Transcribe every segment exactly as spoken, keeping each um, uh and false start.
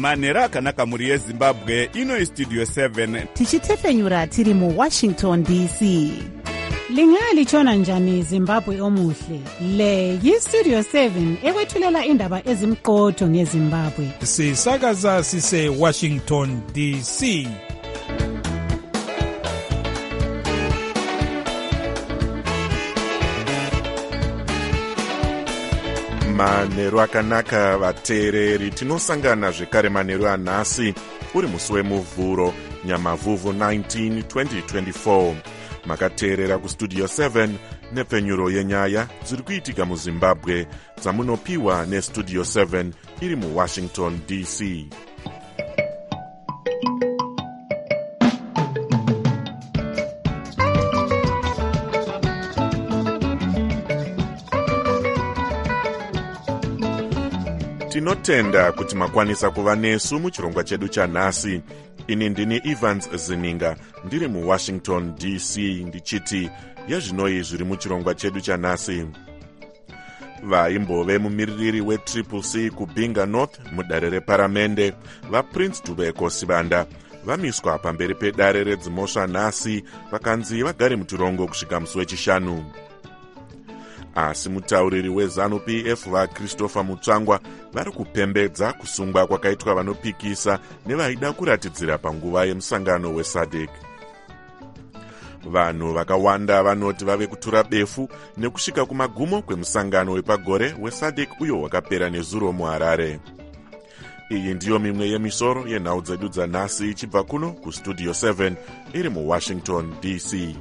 manheru akanaka mhuri yezimbabwe. Ino istudio seven tichitefenyura tiri muwashington D C. Lingalitshona njani Zimbabwe omuhle? Le yistudio seven ekwethulela indaba ezimqotho ngeZimbabwe. Sisakaza sise Washington D C. Manheru akanaka vateereri, tinosangana zvekare manheru anhasi uri musi wemuvhuro Nyamavhuvhu nineteen twenty twenty-four. Makateerera kustudio seven nepfenyuro yenyaya dziri kuitika muZimbabwe dzamunopiwa nestudio seven iri muWashington D C. Tinotenda kuti makwanisa kuva nesu muchirongwa chedu chanhasi. Ini ndini Evans Zininga ndiri muWashington D C ndichiti yezvinoi zviri muchirongwa chedu chanhasi. Vaimbove mumiririri wetriple C kuBinga North mudare reparamende vaPrince Dubeko Sibanda vamiswa pamberi pedare redzimhosva nhasi vakanzi vagare mutorongo kusvika musi wechishanu. Asi mutauriri weZANU-P F vaChristopher Mutsvangwa vari kupembedza kusungwa kwakaitwa vanopikisa nevaida kuratidzira panguva yemusangano weSADC. Vanhu vakawanda vanoti vave kutura befu nekusvika kumagumo kwemusangano wepagore weSADC uyo wakapera nezuro muHarare. Iyi ndiyo mimwe yemisoro yenhau dzedu dzanhasi ichibva kuno kustudio seven iri muWashington D C.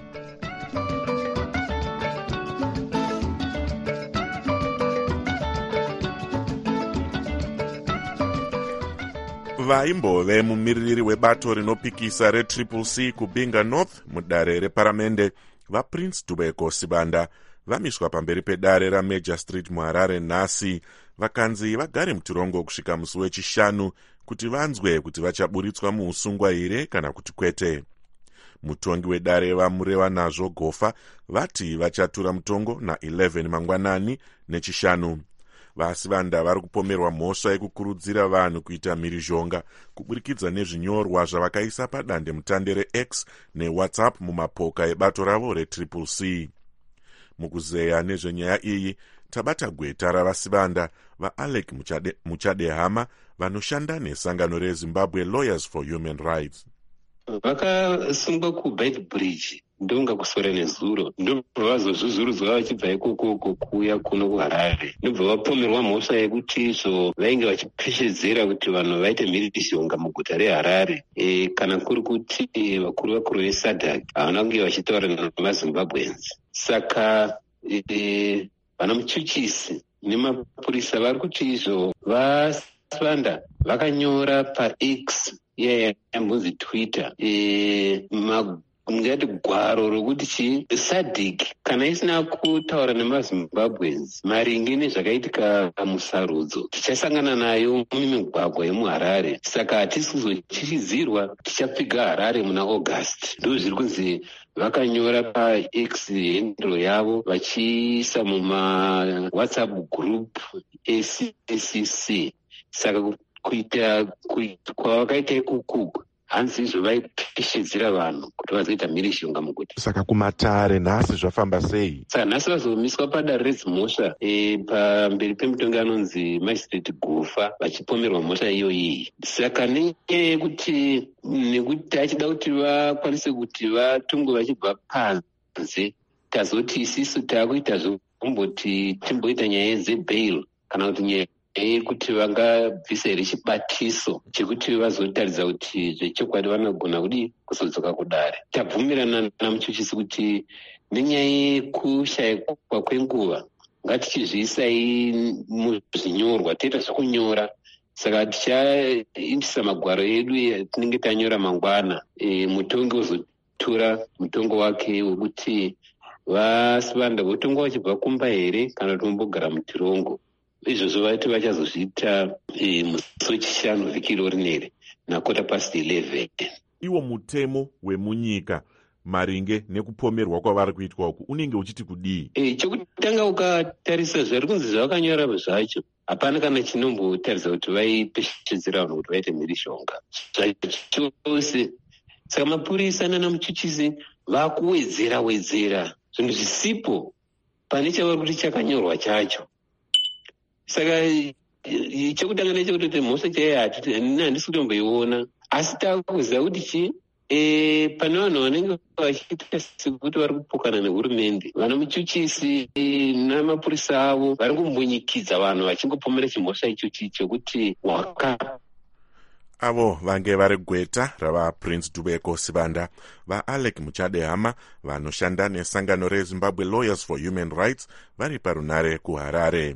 Vaimbove mumiririri webato rinopikisa retriple C kuBinga North mudare reparamende vaPrince Dubeko Sibanda vamiswa pamberi pedare raMajor Street muHarare nhasi vakanzi vagare mutorongo kusvika musi wechishanu kuti vanzwe kuti vachaburitswa muusungwa here kana kuti kwete. Mutongi wedare vamureva nazvo Gofa vati vachatura mutongo na eleven mangwanani nechishanu. Vasivanda vari kupomerwa mhosva yekukurudzira vanhu kuita mhirizhonga kuburikidza nezvinyorwa zvavakaisa padande mutande reX neWhatsApp mumapoka ebato ravo retriple C. Mukuzeya nezvenyaya iyi tabata gweta ravasivanda vaAlec Muchade, Muchadehama vanoshanda nesangano reZimbabwe Lawyers for Human Rights. Vakasungwa kuBeit Bridge ndonga kusora nezuro ndobva vazozvuzvurudzwa vachibva ikoko kuuya kuno kuHarare ndobva vapomerwa mhosva yekuti izvo vainge vachipeshedzera kuti vanhu vaite mhirizhonga muguta reHarare e, kana kuri kuti vakuru vakuru veSADC havana kunge vachitaura nemaZimbabweans. Saka e, vana muchuchisi nemapurisa vari kuti izvo vasivanda vakanyora paX yaya yambonzi Twitter e, ngati gwaro rokuti chi SADC kana isina kutaura nemaZimbabweans maringe nezvakaitika musarudzo tichasangana nayo mumigwagwa yemuHarare. Saka hatisi kuzochichidzirwa tichapfiga Harare muna August. Ndo zviri kunzi vakanyora paX handle yavo vachiisa muma WhatsApp group A C C C. Saka kuita kwavakaita ikuku hanzi izvo vaipeshedzera vanhu kuti vazoita mhirizhonga muguta. Saka kumatare nhasi zvafamba sei? Saka nhasi vazomiswa padare redzimhosva e, pamberi pemutongi anonzi Magistrate Gofa vachipomerwa mhosva iyoyi. Saka nenyaya yekuti nekuti achida kuti vakwanise kuti vatongwe vachibva panze tazoti isisu taakuita zvokumboti timboita nyaya dzebail kana kuti nyaya kuti vangabvisa here chibatiso chekuti vazotaridza kuti zvechokwadi vanogona kudi kuzodzoka kudare. Tabvumirana namuchuchisi kuti nenyaya yekushayikwa kwenguva ngatichizviisai muzvinyorwa toita zvokunyora. Saka tichaindisa magwaro edu atinenge tanyora mangwana e, mutongi ozotura mutongo wake wekuti vasivanda votonga vachibva kumba here kana kuti vombogara mutirongo. Izvozvo vati vachazozviita e, musi wechishanu vhiki iro rineri nakota past eleven. Iwo mutemo wemunyika maringe nekupomerwa kwavari kuitwa uku unenge uchiti kudii? E, chekutanga ukatarisa zvari kunzi zvavakanyora zvacho hapana kana chinombotarisa kuti vaipeshedzera vanhu kuti vaite mhirishonga zvachose. Saka mapurisa nanamuchuchisi vakuwedzera wedzera zvinhu zvisipo pane chavari kuti chakanyorwa chacho. Saka chekutanga nechekuti mhosva chaiyo handisi kutomboiona, asi takuziva kuti chi e, pane vanhu vanenge vachiita sekuti vari kupokana nehurumende, vana muchuchisi namapurisa avo vari kumbunyikidza vanhu vachingopomera chimhosva ichochi chokuti waka avo vange vari gweta ravaPrince Dubeko Sibanda vaAlec Muchadehama vanoshanda nesangano reZimbabwe Lawyers for Human Rights vari parunare kuHarare.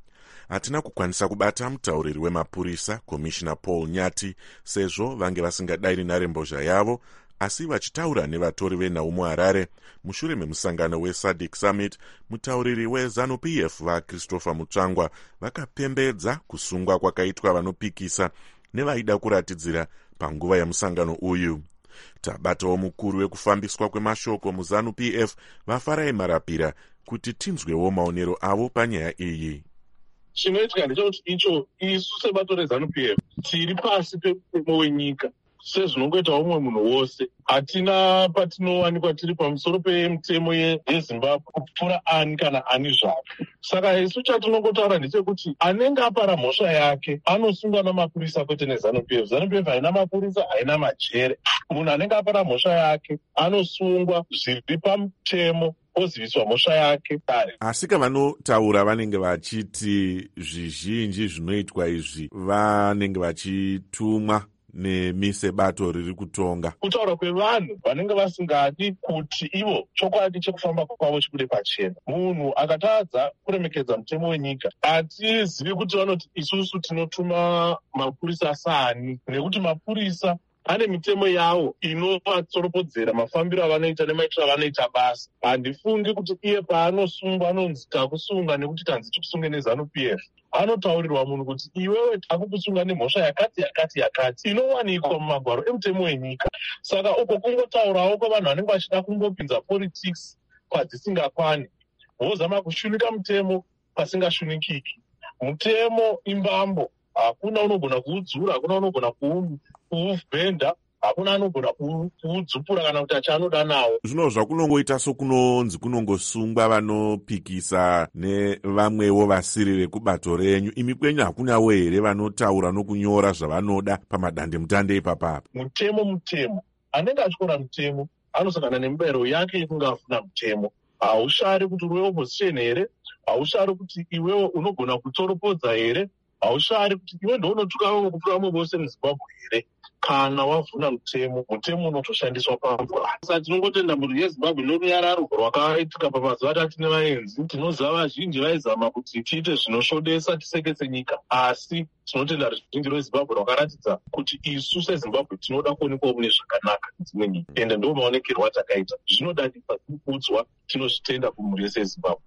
Hatina kukwanisa kubata mutauriri wemapurisa Commissioner Paul Nyati sezvo vange vasingadairi nharembozha yavo, asi vachitaura nevatori venhau muHarare mushure memusangano weSADC Summit, mutauriri weZANU-P F vaChristopher Mutsvangwa vakapembedza kusungwa kwakaitwa vanopikisa nevaida kuratidzira panguva yemusangano uyu. Tabatawo mukuru wekufambiswa kwemashoko muZANU-P F vaFarai Marapira kuti tinzwewo maonero avo panyaya iyi. Chinoitika ndechekuti icho isu sebato reZANU-P F tiri pasi pemutemo wenyika sezvinongoita umwe munhu wose. Hatina patinowanikwa tiri pamusoro pemutemo yeZimbabwe kupfuura ani kana ani zvavo. Saka isu chatinongotaura ndechekuti anenge apara mhosva yake anosungwa namapurisa kwete neZANU-P F. ZANU-P F haina mapurisa, haina majere. Munhu anenge apara mhosva yake anosungwa zviri pamutemo oziviswa mhosva yake kare. Asi vanotaura vanenge vachiti zvizhinji zvinoitwa izvi vanenge vachitumwa nemise bato riri kutonga. Kutaura kwevanhu vanenge vasingadi kuti ivo chokwadi chekufamba kwavo chikude pachena. Munhu akatadza kuremekedza mutemo wenyika, hatizivi kuti vanoti isusu tinotuma mapurisa asani, nekuti mapurisa ane mitemo yavo inovatsoropodzera mafambiro avanoita nemaitiro avanoita basa. Handifungi kuti iye paanosungwa anonzi takusunga nekuti tanzi tikusunge neZANU-P F. Anotaurirwa munhu kuti iwewe takukusunga nemhosva yakati yakati yakati inowanikwa mumagwaro emutemo wenyika. Saka uko kungotaurawo kwavanhu vanenge vachida kungopinza politics kwadzisingakwani, vozama kushunika mutemo pasingashunukiki. Mutemo imbambo, hakuna unogona kuudzura, hakuna unogona kuuvhenda, hakuna anogona kuudzupura kana kuti achanoda nawo. Zvino zvakunongoita sokunonzi kunongosungwa vanopikisa nevamwewo vasiri vekubato renyu, imi kwenyu hakunawo here vanotaura nokunyora zvavanoda pamadandemutande ipapapa? Mutemo mutemo anenge achikora mutemo anosangana nemubayiro yake yekunge afuna mutemo. Haushari kuti uri weopposition here, haushari kuti iwewo unogona kutsoropodza here, haushari kuti iwe ndounotuka vamwe kupfuura vamwe vose muZimbabwe here. Kana wavhuna mutemo, mutemo unotoshandiswa pamvura. Saka tinongotenda mhuri yeZimbabwe norunyararo rwakaitika pamazuva atati nevaenzi. Tinoziva vazhinji vaizama kuti tiite zvinosvodesa tiseketse nyika, asi tinotenda ruzhinji rweZimbabwe rwakaratidza kuti isu seZimbabwe tinoda kuonekwa mune zvakanaka nedzimwe nyika, ende ndo maonekerwo atakaita. Zvinodadisa kuudzwa, tinozvitenda kumhuri yese yeZimbabwe.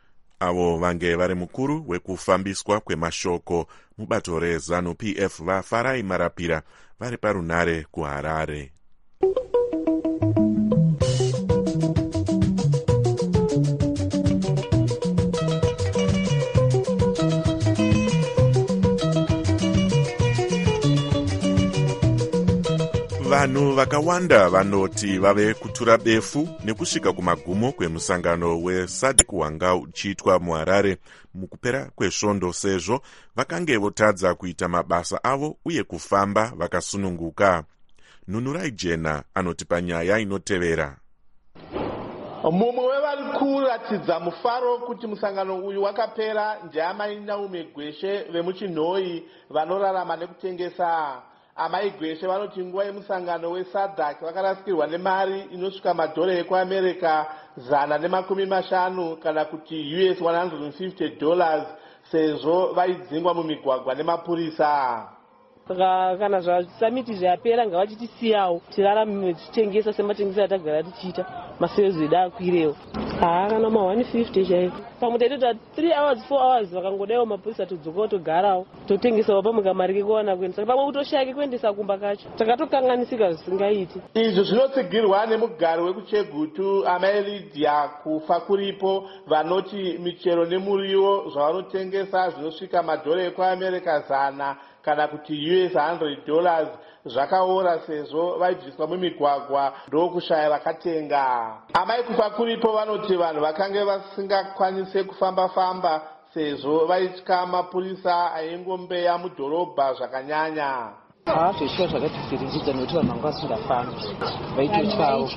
Avo vange vari mukuru wekufambiswa kwemashoko mubato reZANU-P F vaFarai Marapira vari parunare kuHarare. Vanhu vakawanda vanoti vave kutura befu nekusvika kumagumo kwemusangano weSADC wanga uchiitwa muHarare mukupera kwesvondo, sezvo vakange votadza kuita mabasa avo uye kufamba vakasununguka. Nunurai Jena anoti panyaya inotevera. Mumwe wevari kuratidza mufaro kuti musangano uyu wakapera ndeamai Naume Gweshe vemuchinhoi vanorarama nekutengesa. Amai Gweshe vanoti nguva yemusangano weSADC vakarasikirwa nemari inosvika madhora ekuAmerica zana nemakumi mashanu kana kuti U S one hundred fifty dollars sezvo vaidzingwa mumigwagwa nemapurisa. saka kana zvasamiti zvapera ngavachitisiyawo tirarame tichitengesa sematengesa atagara tichiita masales edu akwirewo. haa kana ma one fifty chaiko pamwe taitota three hours four hours vakangodaiwo mapurisa todzokawo togarawo totengesawo pamuka mari kekuwana kuendesa pamwe kutoshayike kuendesa kumba kacho takatokanganisika zvisingaiti. izvi zvinotsigirwa nemugari wekuchegutu amai Lydia kufa kuripo vanoti michero nemuriwo zvavanotengesa zvinosvika madhora ekuamerica zana kana kuti U S one hundred dollars zvakaora sezvo vaibviswa mumigwagwa ndokushaya vakatenga. amai kufa kuripo vanoti vanhu vakange vasingakwanise kufamba-famba sezvo vaitya mapurisa aingombeya mudhorobha zvakanyanya. haa zveshuwa zvakatifiringidza nekuti vanhu vanga vasingafambi vaitotyawo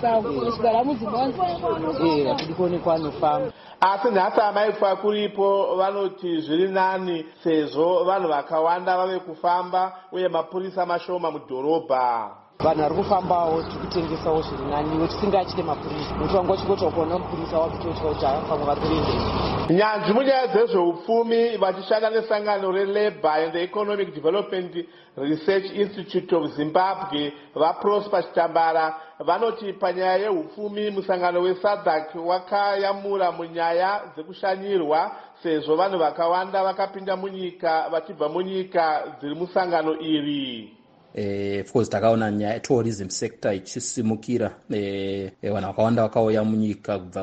hatidi kuonekwa anofamba. asi nhasi amai kufa kuripo vanoti zviri nani sezvo vanhu vakawanda vave kufamba uye mapurisa mashoma mudhorobha. vanhu vari kufambawo tiri kutengesawo zviri naniwo tisingachite mapurisa nokuti vanga vachingoti kuona mapurisa wakutotya kuti pamwe vari kurembera. nyanzvi munyaya dzezveupfumi vachishanda nesangano relabour and economic development research institute of zimbabwe vaprosper chitambara vanoti panyaya yeupfumi musangano wesadhak wakayamura munyaya dzekushanyirwa sezvo vanhu vakawanda vakapinda munyika vachibva munyika dziri musangano iri. Uh, of course takaona nyaya yetourism sector ichisimukira uh, vanhu vakawanda vakauya munyika kubva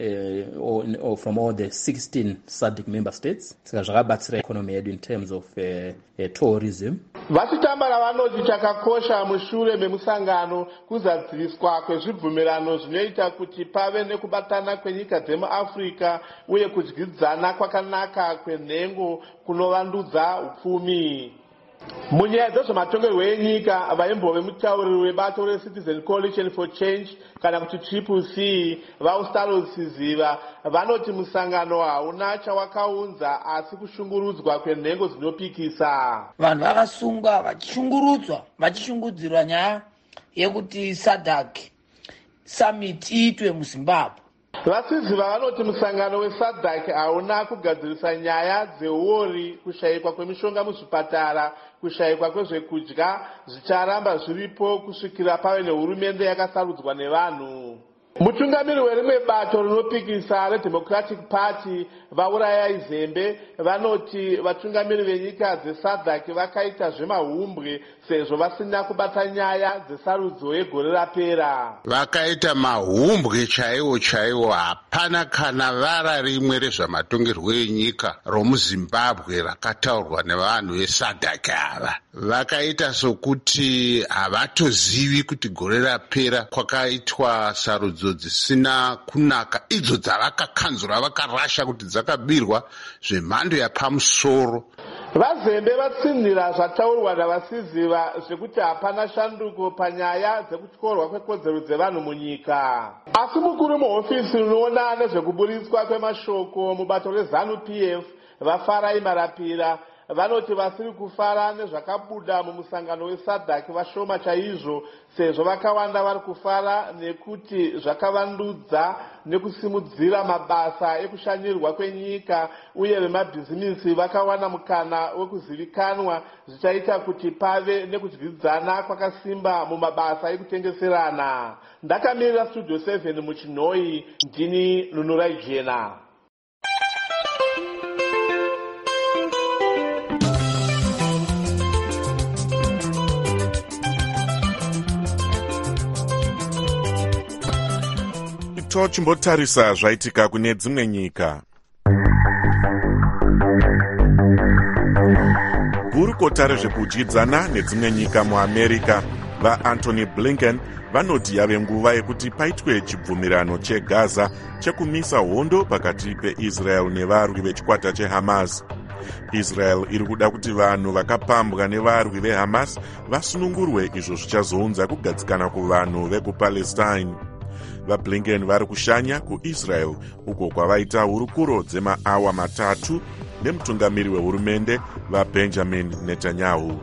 uh, from all the sixteen SADC member states saka zvakabatsira economy yedu in terms of uh, uh, tourism. vachitambara vanoti chakakosha mushure memusangano kuzadziriswa kwezvibvumirano zvinoita kuti pave nekubatana kwenyika dzemuafrica uye kudyidzana kwakanaka kwenhengo kunovandudza upfumi. munyaya dzezvematongerwo enyika vaimbove mutauriri webato recitizen coalition for change kana kuti triple c vaustaros ziva vanoti musangano hauna chawakaunza asi kushungurudzwa kwenhengo dzinopikisa. vanhu vakasungwa vachishungurudzwa vachishungudzirwa nyaya yekuti sadhak summit iitwe muzimbabwe. vasiziva vanoti musangano wesadhak hauna kugadzirisa nyaya dzeuori kushayikwa kwemishonga muzvipatara kushayikwa kwezvekudya zvicharamba zviripo kusvikira pave nehurumende yakasarudzwa nevanhu. mutungamiri werimwe bato rinopikisa redemocratic party vaurayai zembe vanoti vatungamiri venyika dzesadhak vakaita zvemahumbwe sezvo vasina kubata nyaya dzesarudzo yegore rapera. vakaita mahumbwe chaiwo chaiwo hapana kana vara rimwe rezvamatongerwo enyika romuzimbabwe rakataurwa nevanhu vesadhak ava. vakaita sokuti havatozivi kuti gore rapera kwakaitwa sarudzo dzisina kunaka idzo dzavakakanzura vakarasha kuti dzakabirwa zvemhando yapamusoro. vazembe vatsinhira zvataurwa navasiziva zvekuti hapana shanduko panyaya dzekutyorwa kwekodzero dzevanhu munyika. asi mukuru muhofisi rinoona nezvekuburitswa kwemashoko mubato rezanu P F vafarai marapira vanoti vasiri kufara nezvakabuda mumusangano wesadhak vashoma chaizvo sezvo vakawanda vari kufara nekuti zvakavandudza nekusimudzira mabasa ekushanyirwa kwenyika uye vemabhizimisi vakawana mukana wekuzivikanwa zvichaita kuti pave nekudyidzana kwakasimba mumabasa ekutengeserana. ndakamirira studio seven muchinhoi ndini Nunurai Jena. tochimbotarisa zvaitika kune dzimwe nyika. gurukota rezvekudyidzana nedzimwe nyika muamerica vaanthony blinken vanoti yave nguva yekuti paitwe chibvumirano chegaza chekumisa hondo pakati peisrael nevarwi vechikwata chehamas. israel iri kuda kuti vanhu vakapambwa nevarwi vehamas vasunungurwe, izvo zvichazounza kugadzikana kuvanhu vekupalestine. vablinken vari kushanya kuisrael uko kwavaita hurukuro dzemaawa matatu nemutungamiri wehurumende vabenjamin netanyahu.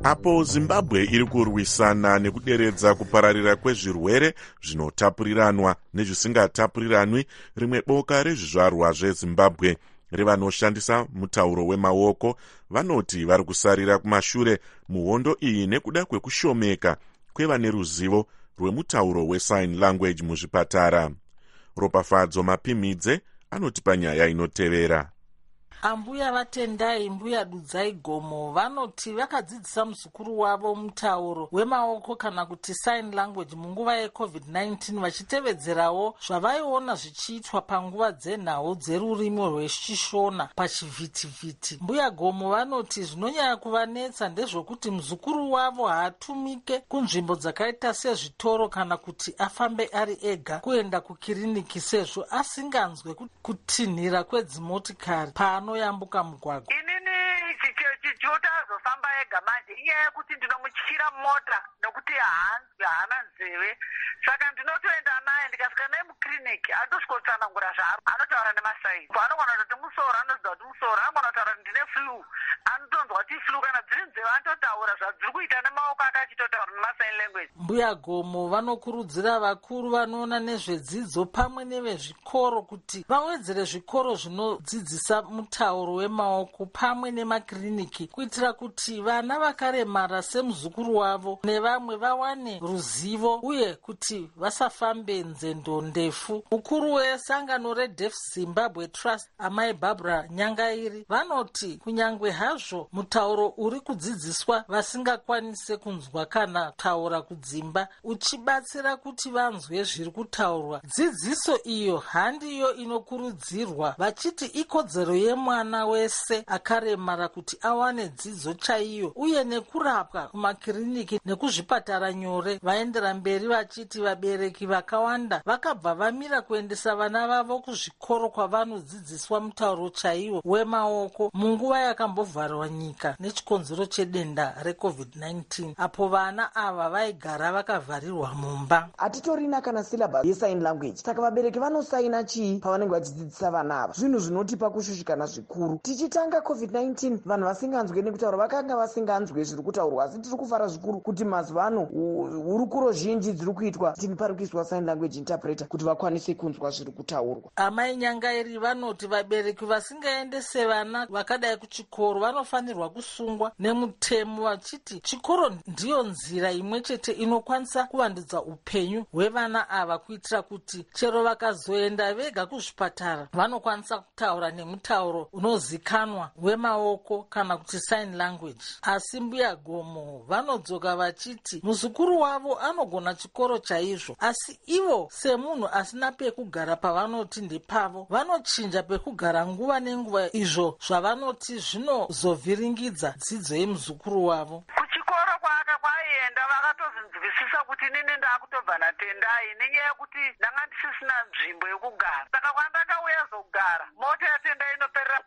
apo zimbabwe iri kurwisana nekuderedza kupararira kwezvirwere zvinotapuriranwa nezvisingatapuriranwi, rimwe boka rezvizvarwa zvezimbabwe revanoshandisa mutauro wemaoko vanoti vari kusarira kumashure muhondo iyi nekuda kwekushomeka kwevane ruzivo rwemutauro wesign language muzvipatara. Ropafadzo Mapimidze anotipa nyaya inotevera. Ambuya vatendai mbuya dudzai gomo vanoti vakadzidzisa muzukuru wavo mutauro wemaoko kana kuti sign language munguva yecovid nineteen vachitevedzerawo zvavaiona zvichiitwa panguva dzenhau dzerurimi rwechishona pachivhitivhiti. Mbuya gomo vanoti zvinonyanya kuvanetsa ndezvokuti muzukuru wavo haatumike kunzvimbo dzakaita sezvitoro kana kuti afambe ari ega kuenda kukiriniki sezvo asinganzwe kutinhira kwedzimotikari paano yambuka mugwagwa. Inini chichota azofamba ega manje inyaya yekuti ndinomutyira mota nokuti haanzwi haana nzeve, saka ndinotoenda naye ndikasvika naye mukiriniki atosvikotsanangura zvaari anotaura nemasaini. Paanogona kuti musoro anoziva kuti musoro, anogona kutaura kuti ndine flu anotonzwa kuti flu, kana dziri nzeve anototaura zvadziri kuita nemaoko ake achitotaura nemasign language. Mbuya gomo vanokurudzira vakuru vanoona nezvedzidzo pamwe nevezvikoro kuti vawedzere zvikoro zvinodzidzisa mutauro wemaoko pamwe nemakiriniki kuitira kuti vana vakaremara semuzukuru wavo nevamwe vawane ruzivo uye kuti vasafambe nzendo ndefu. Mukuru wesangano reDeaf Zimbabwe Trust amai Barbara Nyangairi vanoti kunyangwe hazvo mutauro uri kudzidziswa vasingakwanise kunzwa kana kutaura kudzimba uchibatsira kuti vanzwe zviri kutaurwa, dzidziso iyo handiyo inokurudzirwa, vachiti ikodzero yemwana wese akaremara kuti awane dzidzo chaiyo uye nekurapwa kumakiriniki nekuzvipatara nyore. Vaendera mberi vachiti vabereki vakawanda vakabva vamira kuendesa vana vavo kuzvikoro kwavanodzidziswa mutauro chaiwo wemaoko munguva yakambovharwa nyika nechikonzero chedenda recovid nineteen, apo vana ava vaigara vakavharirwa mumba. Hatitorina kana syllabus yesign language, saka vabereki vanosaina chii pavanenge vachidzidzisa vana ava? Zvinhu zvinotipa kushushikana zvikuru. Tichitanga covid nineteen vanhu vasinganzwe nekutaura vakanga vasinganzwe zviri kutaurwa, asi tiri kufara zvikuru kuti mazuva ano hurukuro zhinji dziri kuitwa pari kuiswa sign language interpreter kuti vakwanise kunzwa zviri kutaurwa. Amai Nyangairi vanoti vabereki vasingaendese vana vakadai kuchikoro vanofanirwa kusungwa nemutemo, vachiti chikoro ndiyo nzira imwe chete inokwanisa kuvandudza upenyu hwevana ava kuitira kuti chero vakazoenda vega kuzvipatara vanokwanisa kutaura nemutauro unozikanwa wemaoko kana kuti sign language. Asi mbuya gomo vanodzoka vachiti muzukuru wavo anogona chikoro chaizvo, asi ivo semunhu asina pekugara pavanoti ndepavo vanochinja pekugara nguva nenguva, izvo zvavanoti zvinozovhiringidza dzidzo yemuzukuru wavo. Kuchikoro kwaaka kwaienda vakatozinzwisisa kuti nini ndakutobva natendai nenyaya yekuti ndanga ndisisina nzvimbo yekugara, saka kwandakauya zogara mota yatendai inoperera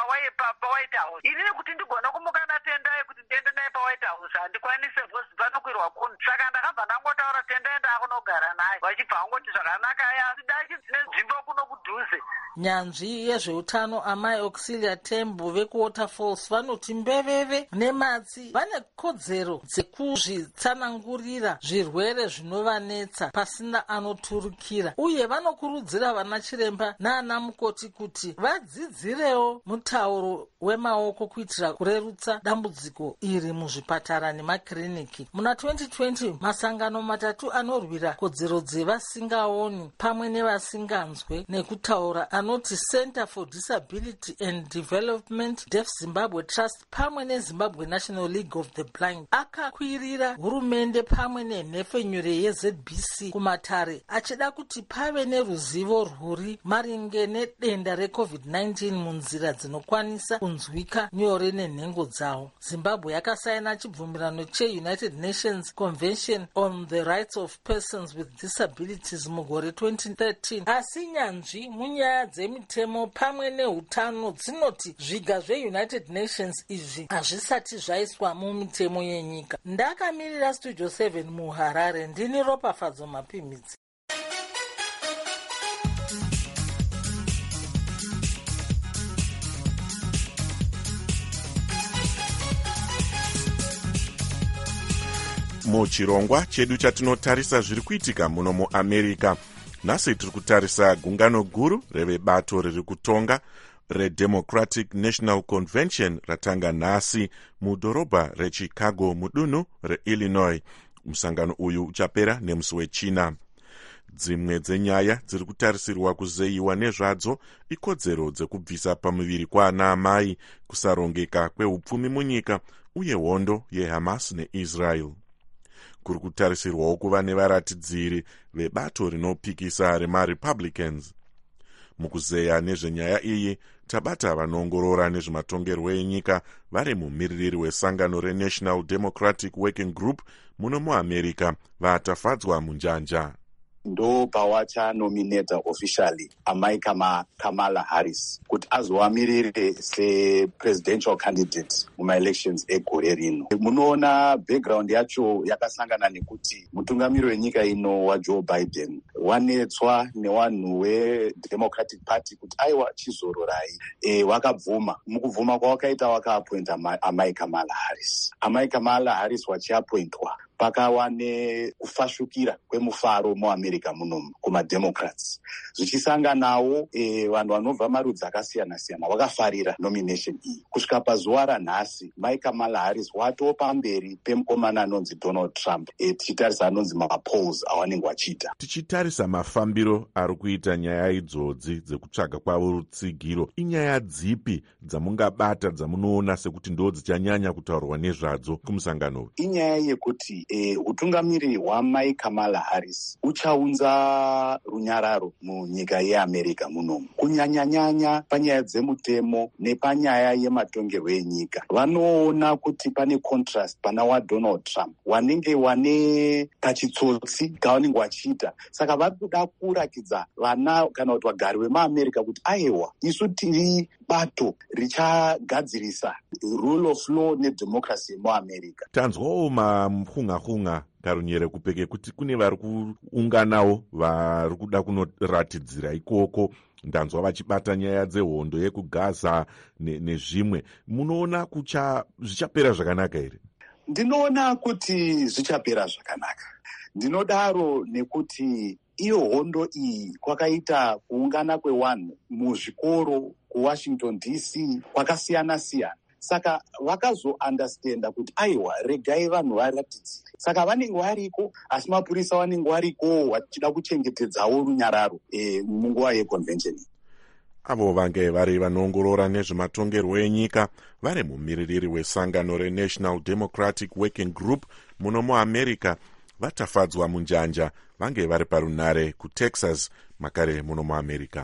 pawhite house. Inini kuti ndigona kumuka natendai kuti ndiende naye pawhite house handikwanise bhozi panokwirwa kunu, saka ndakabva ndangotaura tendai ndakunogara naye vachibva vangoti zvakanaka asi dachi dzine nzvimbo kuno kudhuze. Nyanzvi yezveutano amai Auxilia Tembo vekuwaterfalls vanoti mbeveve nematsi vane kodzero dzekuzvitsanangurira zvirwere zvinovanetsa pasina anoturukira, uye vanokurudzira vana chiremba naana mukoti kuti vadzidzirewo mutauro wemaoko kuitira kurerutsa dambudziko iri muzvipatara nemakiriniki. Muna twenty twenty masangano matatu anorwira kodzero dzevasingaoni pamwe nevasinganzwe nekutaura anoti Center for Disability and Development, Deaf Zimbabwe Trust pamwe neZimbabwe National League of the Blind akakwirira hurumende pamwe nenhefenyure yeZ B C kumatare achida kuti pave neruzivo rwuri maringe nedenda recovid nineteen munzira dzinokwanisa kunzwika nyore nenhengo dzawo. Zimbabwe yakasaina chibvumirano cheUnited Nations Convention on the Rights of Persons with Disabilities mugore twenty thirteen, asi nyanzvi munyaya dzemitemo pamwe neutano dzinoti zviga zveUnited Nations izvi hazvisati zvaiswa mumitemo yenyika. Ndakamirira Studio seven muHarare, ndini Ropafadzo Mapimidzi. muchirongwa chedu chatinotarisa zviri kuitika muno muamerica. Nhasi tiri kutarisa gungano guru revebato riri kutonga redemocratic national convention ratanga nhasi mudhorobha rechicago mudunhu reillinois. Musangano uyu uchapera nemusi wechina. Dzimwe dzenyaya dziri kutarisirwa kuzeyiwa nezvadzo ikodzero dzekubvisa pamuviri kwaana amai, kusarongeka kweupfumi munyika uye hondo yeHamas neIsrael. Kuri kutarisirwawo kuva nevaratidziri vebato rinopikisa remaRepublicans. Mukuzeya nezvenyaya iyi tabata vanoongorora nezvematongerwo enyika vari mumiririri wesangano reNational Democratic Working Group muno muamerica vatafadzwa munjanja. ndo pawachanominata officially amai kama Kamala Harris kuti azovamirire sepresidential candidate mumaelections egore rino. Munoona background yacho yakasangana nekuti mutungamiri wenyika ino waJoe Biden wanetswa nevanhu veDemocratic Party kuti aiwa chizororai. E, wakabvuma. Mukubvuma kwawakaita wakaapointa amai Kamala Harris. Amai Kamala Harris wachiapointwa pakava nekufashukira kwemufaro muamerica munomu kumademocrats zvichisanganawo e, vanhu vanobva marudzi akasiyana-siyana vakafarira nomination iyi. Kusvika pazuva ranhasi mai Kamala Harris watoo pamberi pemukomana anonzi Donald Trump e, tichitarisa anonzi mapolls awanenge vachiita. Tichitarisa mafambiro ari kuita nyaya idzodzi dzekutsvaga kwavo rutsigiro, inyaya dzipi dzamungabata dzamunoona sekuti ndo dzichanyanya kutaurwa nezvadzo kumusangano? Inyaya yekuti E, utungamiri hwamai Kamala Harris uchaunza runyararo munyika yeAmerica munomu, kunyanya-nyanya panyaya dzemutemo nepanyaya yematongerwo enyika. Vanoona kuti pane contrast pana waDonald Trump wanenge wane kachitsotsi kavanenge vachiita. Saka vari kuda kurakidza vana kana kuti vagari vemuAmerica kuti aiwa, isu tiri bato richagadzirisa rule of law nedemocracy muAmerica. Tanzwawo mahunga-hunga karunyere kupeke kuti kune vari kuunganawo vari kuda kunoratidzira ikoko. Ndanzwa vachibata nyaya dzehondo yekugaza nezvimwe ne munoona kucha zvichapera zvakanaka here? Ndinoona kuti zvichapera zvakanaka. Ndinodaro nekuti iyo hondo iyi kwakaita kuungana kwevanhu muzvikoro kuWashington D C kwakasiyana-siyana. Saka vakazoundastenda kuti aiwa, regai vanhu varatidzire. Saka vanenge variko, asi mapurisa vanenge variko vachida kuchengetedzawo runyararo e, munguva yeconvention. Avo vange vari vanoongorora nezvematongerwo enyika vari mumiririri wesangano reNational Democratic Working Group muno muamerica vatafadzwa munjanja vange vari parunhare kuTexas makare muno muamerica.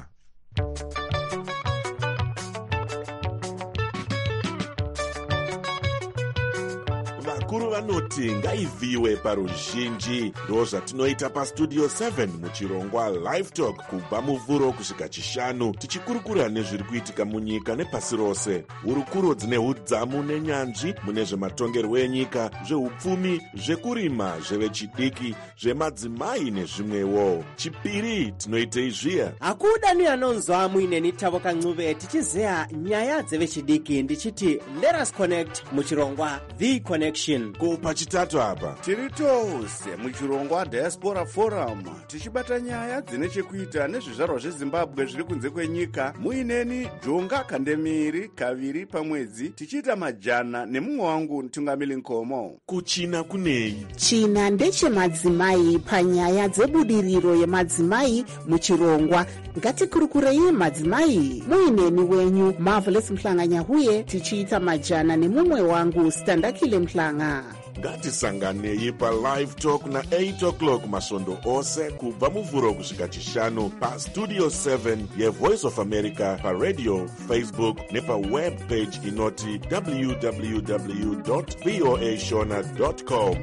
Vakuru vanoti ngaivhiwe paruzhinji. Ndo zvatinoita pastudio seven muchirongwa live talk kubva muvhuro kusvika chishanu, tichikurukura nezviri kuitika munyika nepasi rose. Hurukuro dzine hudzamu nenyanzvi mune zvematongerwo enyika, zveupfumi, zvekurima, zvevechidiki, zvemadzimai nezvimwewo. Chipiri tinoitei zviya. Hakudani anonzwa muineni Tavo Kancuve tichizeya nyaya dzevechidiki ndichiti let us connect muchirongwa The Connection. Ko pachitatu apa tiri tose muchirongwa Diaspora Forum tichibata nyaya dzine chekuita nezvizvarwa zveZimbabwe zviri kunze kwenyika. Muineni Jonga Kandemiri kaviri pamwedzi tichiita majana nemumwe wangu Tungamili Nkomo. Kuchina kunei? China ndechemadzimai panyaya dzebudiriro yemadzimai muchirongwa. Ngatikurukurei madzimai. Muineni wenyu Marvelous Mhlanganyahuye tichiita majana nemumwe wangu Standakile Mhlanga. Ngatisanganei palive talk na eight o'clock masvondo ose kubva muvhuro kusvika chishanu pastudio seven yeVoice of America, paradio, Facebook nepaweb page inoti w w w dot voa shona dot com.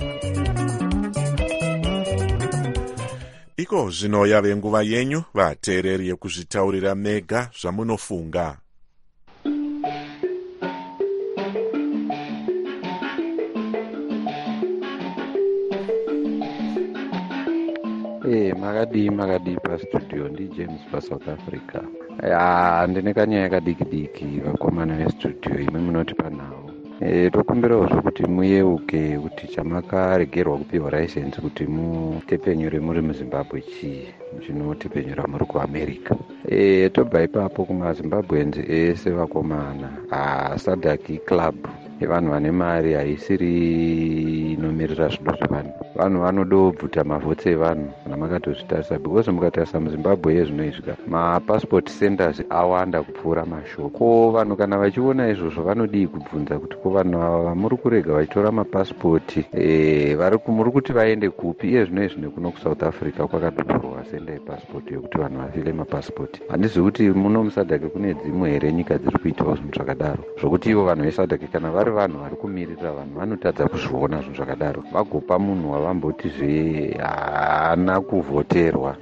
Iko zvino yave nguva yenyu vateereri yekuzvitaurira mega zvamunofunga. Eh, makadi makadi pa studio ndi James pa South Africa. Ya ndine kanya yakadiki diki vakomana ve studio imwe munoti panawo. e, tokumbirawo zvokuti muyeuke kuti chamakaregerwa kupiwa license kuti mutepenyure muri muzimbabwe chii chinotepenyura muri kuamerica. E, tobva ipapo kumazimbabwenzi ese vakomana asadaki club yevanhu vane mari haisiri inomirira zvido zvevanhu. Vanhu vanodobvuta mavhotsi evanhu kana makatozvitarisa, because mukatarisa muzimbabwe yezvinoizvika mapassport centers awanda kupfuura mashoko. Ko vanhu kana vachiona izvozvo vanodii kubvunza kuti ko vanhu ava vamuri kurega vachitora mapasipoti e, vari muri kuti vaende kupi? Iye zvino izvi nekuno kusouth africa kwakatotorwa senda yepasipoti yokuti vanhu vafile mapasipoti. Handizi kuti muno musadhake kune dzimwe here nyika dziri kuitawo zvinhu zvakadaro zvokuti ivo vanhu vesadhake kana vari vanhu vari kumirira vanhu vanotadza kuzviona zvinhu zvakadaro vagopa munhu wavamboti zve haana kuvhoterwa.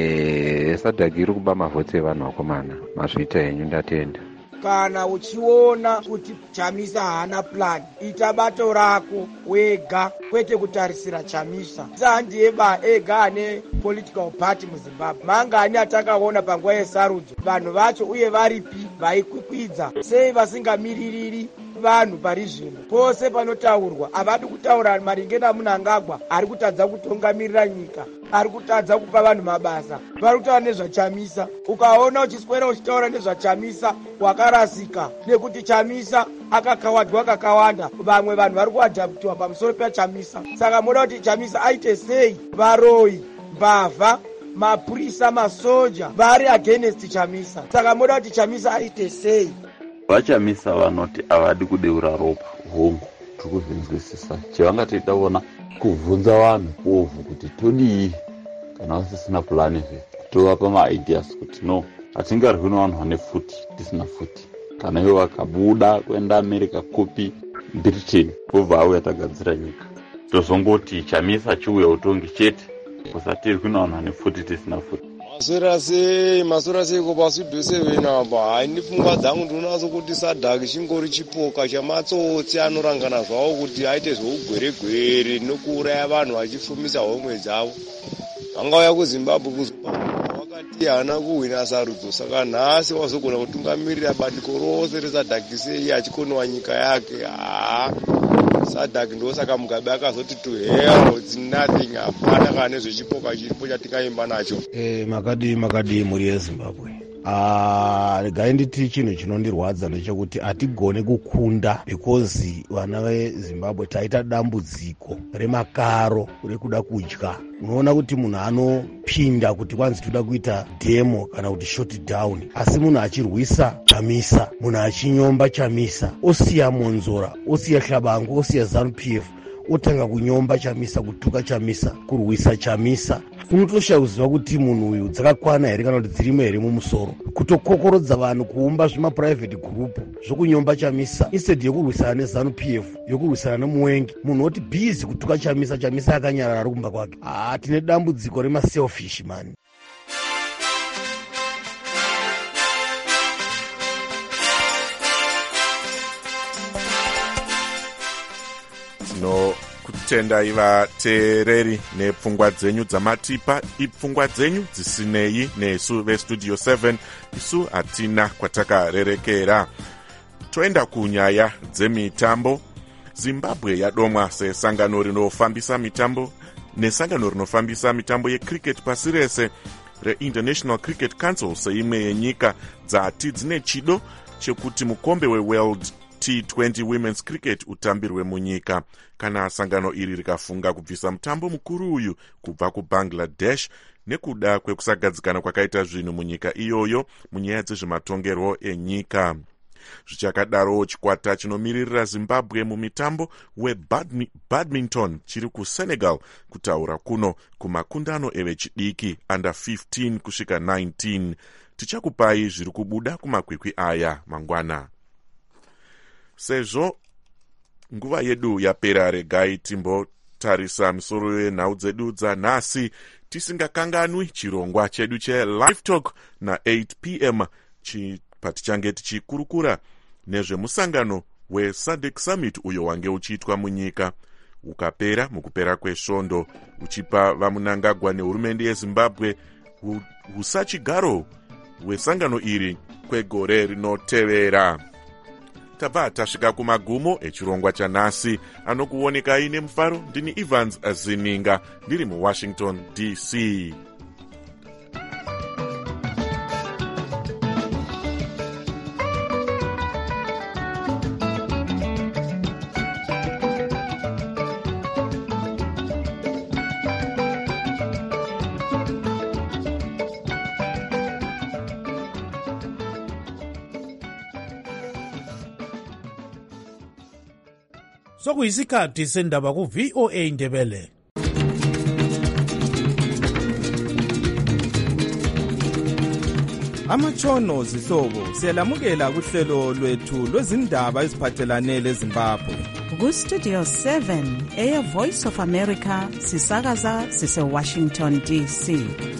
E, sadhake iri kuba mavhotsi evanhu vakomana. Mazviita henyu ndatenda. Kana uchiona kuti Chamisa haana plan, ita bato rako wega kwete kutarisira Chamisa. Sandiye ba ega ane political party muZimbabwe. Mangani atakaona panguva yesarudzo vanhu vacho uye varipi vaikwikwidza sei vasingamiririri vanhu parizvino pose panotaurwa. Havadi kutaura maringe naMnangagwa ari kutadza kutongamirira nyika, ari kutadza kupa vanhu mabasa, vari kutaura nezvaChamisa. Ukaona uchiswera uchitaura nezvaChamisa wakarasika, nekuti Chamisa akakawadwa kakawanda. Vamwe vanhu vari kuadhabhutiwa pamusoro paChamisa. Saka moda kuti Chamisa aite sei varoi, mbavha, mapurisa, masoja vari against Chamisa. Saka moda kuti Chamisa aite sei. VaChamisa vanoti havadi kudeura ropa hongu. Tikuzvinzwisisa chevangatoita vona kubvunza vanhu povhu kuti todii kana vasisina pulani zve, tovapa maideas kuti no, hatingarwi nevanhu vane futi tisina futi. Kana ivo vakabuda kuenda America kopi Britain vobva auya tagadzira nyika, tozongoti Chamisa chiuya utongi chete, kusatirwi nevanhu vane futi tisina futi. Masora sei masora sei kopasudhu seven apa. Haini pfungwa dzangu ndinonaso kuti sadhaki chingori chipoka chamatsotsi anorangana zvawo kuti aite zvougwere-gwere nokuuraya vanhu vachifumisa homwe dzavo. Vangauya kuZimbabwe kuzopa wakati haana kuhwina sarudzo, saka nhasi wazogona kutungamirira bandiko rose resadhaki sei achikonewa nyika yake. Haa sadhaki ndosaka Mugabe akazoti to hell it's nothing, hapana kana nezvechipoka chiripo chatingaimba nacho. Eh, makadi makadi muri yeZimbabwe. Ah, regai nditi chinhu chinondirwadza ndechekuti hatigone kukunda because vana veZimbabwe taita dambudziko remakaro rekuda kudya. Unoona kuti munhu anopinda kuti kwanzi toda kuita demo kana kuti shut down, asi munhu achirwisa Chamisa, munhu achinyomba Chamisa, osiya Monzora, osiya Hlabangu, osiya ZANU P F, otanga kunyomba Chamisa, kutuka Chamisa, kurwisa Chamisa. Unotosha kuziva kuti munhu uyu dzakakwana here kana kuti dzirimo here mumusoro kutokokorodza vanhu kuumba zvima private group zvokunyomba Chamisa instead yokurwisana neZANU P F, yokurwisana neMuwengi. Munhu oti busy kutuka Chamisa, Chamisa akanyarara ari kumba kwake. Ah, tine dambudziko remaselfish man. No kutendai vateereri nepfungwa dzenyu dzamatipa, ipfungwa dzenyu dzisinei nesu vestudio seven. Isu hatina kwatakarerekera. Toenda kunyaya dzemitambo. Zimbabwe yadomwa sesangano rinofambisa mitambo nesangano rinofambisa mitambo yecricket pasi rese reInternational Cricket Council seimwe yenyika dzati dzine chido chekuti mukombe weWorld T twenty Women's Cricket utambirwe munyika. Kana sangano iri rikafunga kubvisa mutambo mukuru uyu kubva kuBangladesh nekuda kwekusagadzikana kwakaita zvinhu munyika iyoyo munyaya dzezvematongerwo enyika. Zvichakadarowo chikwata chinomiririra Zimbabwe mumitambo webadminton chiri kuSenegal kutaura kuno kumakundano evechidiki under fifteen kusvika nineteen. Tichakupai zviri kubuda kumakwikwi aya mangwana. Sezvo nguva yedu yapera, regai timbotarisa misoro yenhau dzedu dzanhasi tisingakanganwi chirongwa chedu chelive talk na-eight p m patichange tichikurukura nezvemusangano weSADC Summit uyo wange uchiitwa munyika. Ukapera mukupera kwesvondo uchipa vaMnangagwa nehurumende yeZimbabwe usachigaro hwesangano iri kwegore rinotevera. tabva tasvika kumagumo echirongwa chanhasi. Anokuonekai nemufaro ndini Evans Zininga ndiri muWashington D C. Sokuyisikhathi sendaba ku V O A Ndebele. Amatshono zihlobo siyalamukela kuhlelo lwethu lwezindaba eziphathelane leZimbabwe. Ku Studio seven Air Voice of America sisakaza sise Washington D C.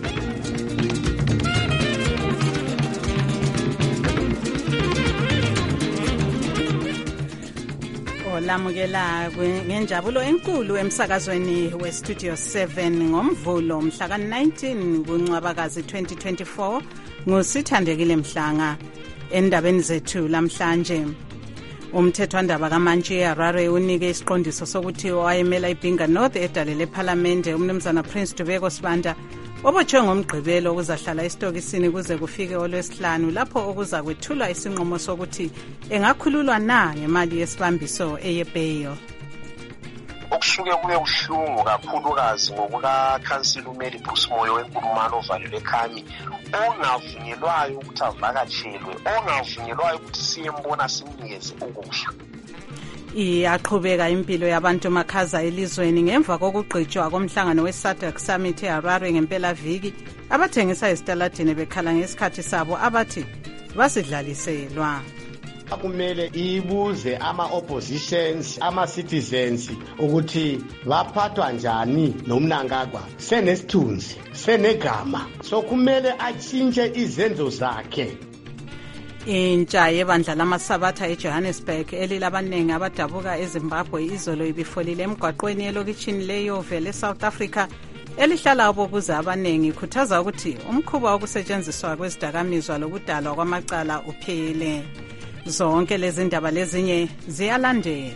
Lamukela ngenjabulo enkulu emsakazweni we Studio seven ngomvulo mhla ka nineteen kuNcwabakazi twenty twenty-four ngusithandekile Mhlanga. Endabeni zethu lamhlanje, umthethwandaba kaMantshi eHarare unike isiqondiso sokuthi wayemela iBinga North edalele eParliamente umnumzana Prince Dubeko Sibanda obotshwe ngomgqibelo ukuzahlala esitokisini kuze kufike olwesihlanu lapho okuza kwethulwa isinqumo sokuthi engakhululwa na ngemali yesibambiso eyebail. Okusuke kube uhlungu kakhulukazi ngokukakhansila uMary Busimoyo wenkulumalo ovalelwe eKhami, ongavunyelwayo ukuthi avakatshelwe, ongavunyelwayo ukuthi siyembona simnikeze ukudla. Iyaqhubeka impilo yabantu makhaza elizweni ngemva kokugqitshwa komhlangano we-SADC Summit eHarare ngempela viki. Abathengisa esitaladini bekhala ngesikhathi sabo abathi basidlaliselwa. Kumele ibuze ama-oppositions, ama-citizens ukuthi baphathwa njani nomnangagwa. Senesithunzi, senegama. So kumele atshintshe izenzo zakhe. Intsha yebandla lamasabatha eJohannesburg elilabanengi abadabuka eZimbabwe izolo ibifolile emgwaqweni elokitshini leYove leSouth Africa elihlala abokuza abanengi ikhuthaza ukuthi umkhuba wokusetshenziswa kwezidakamizwa lokudalwa kwamacala uphele. Zonke lezi ndaba lezinye ziyalandela.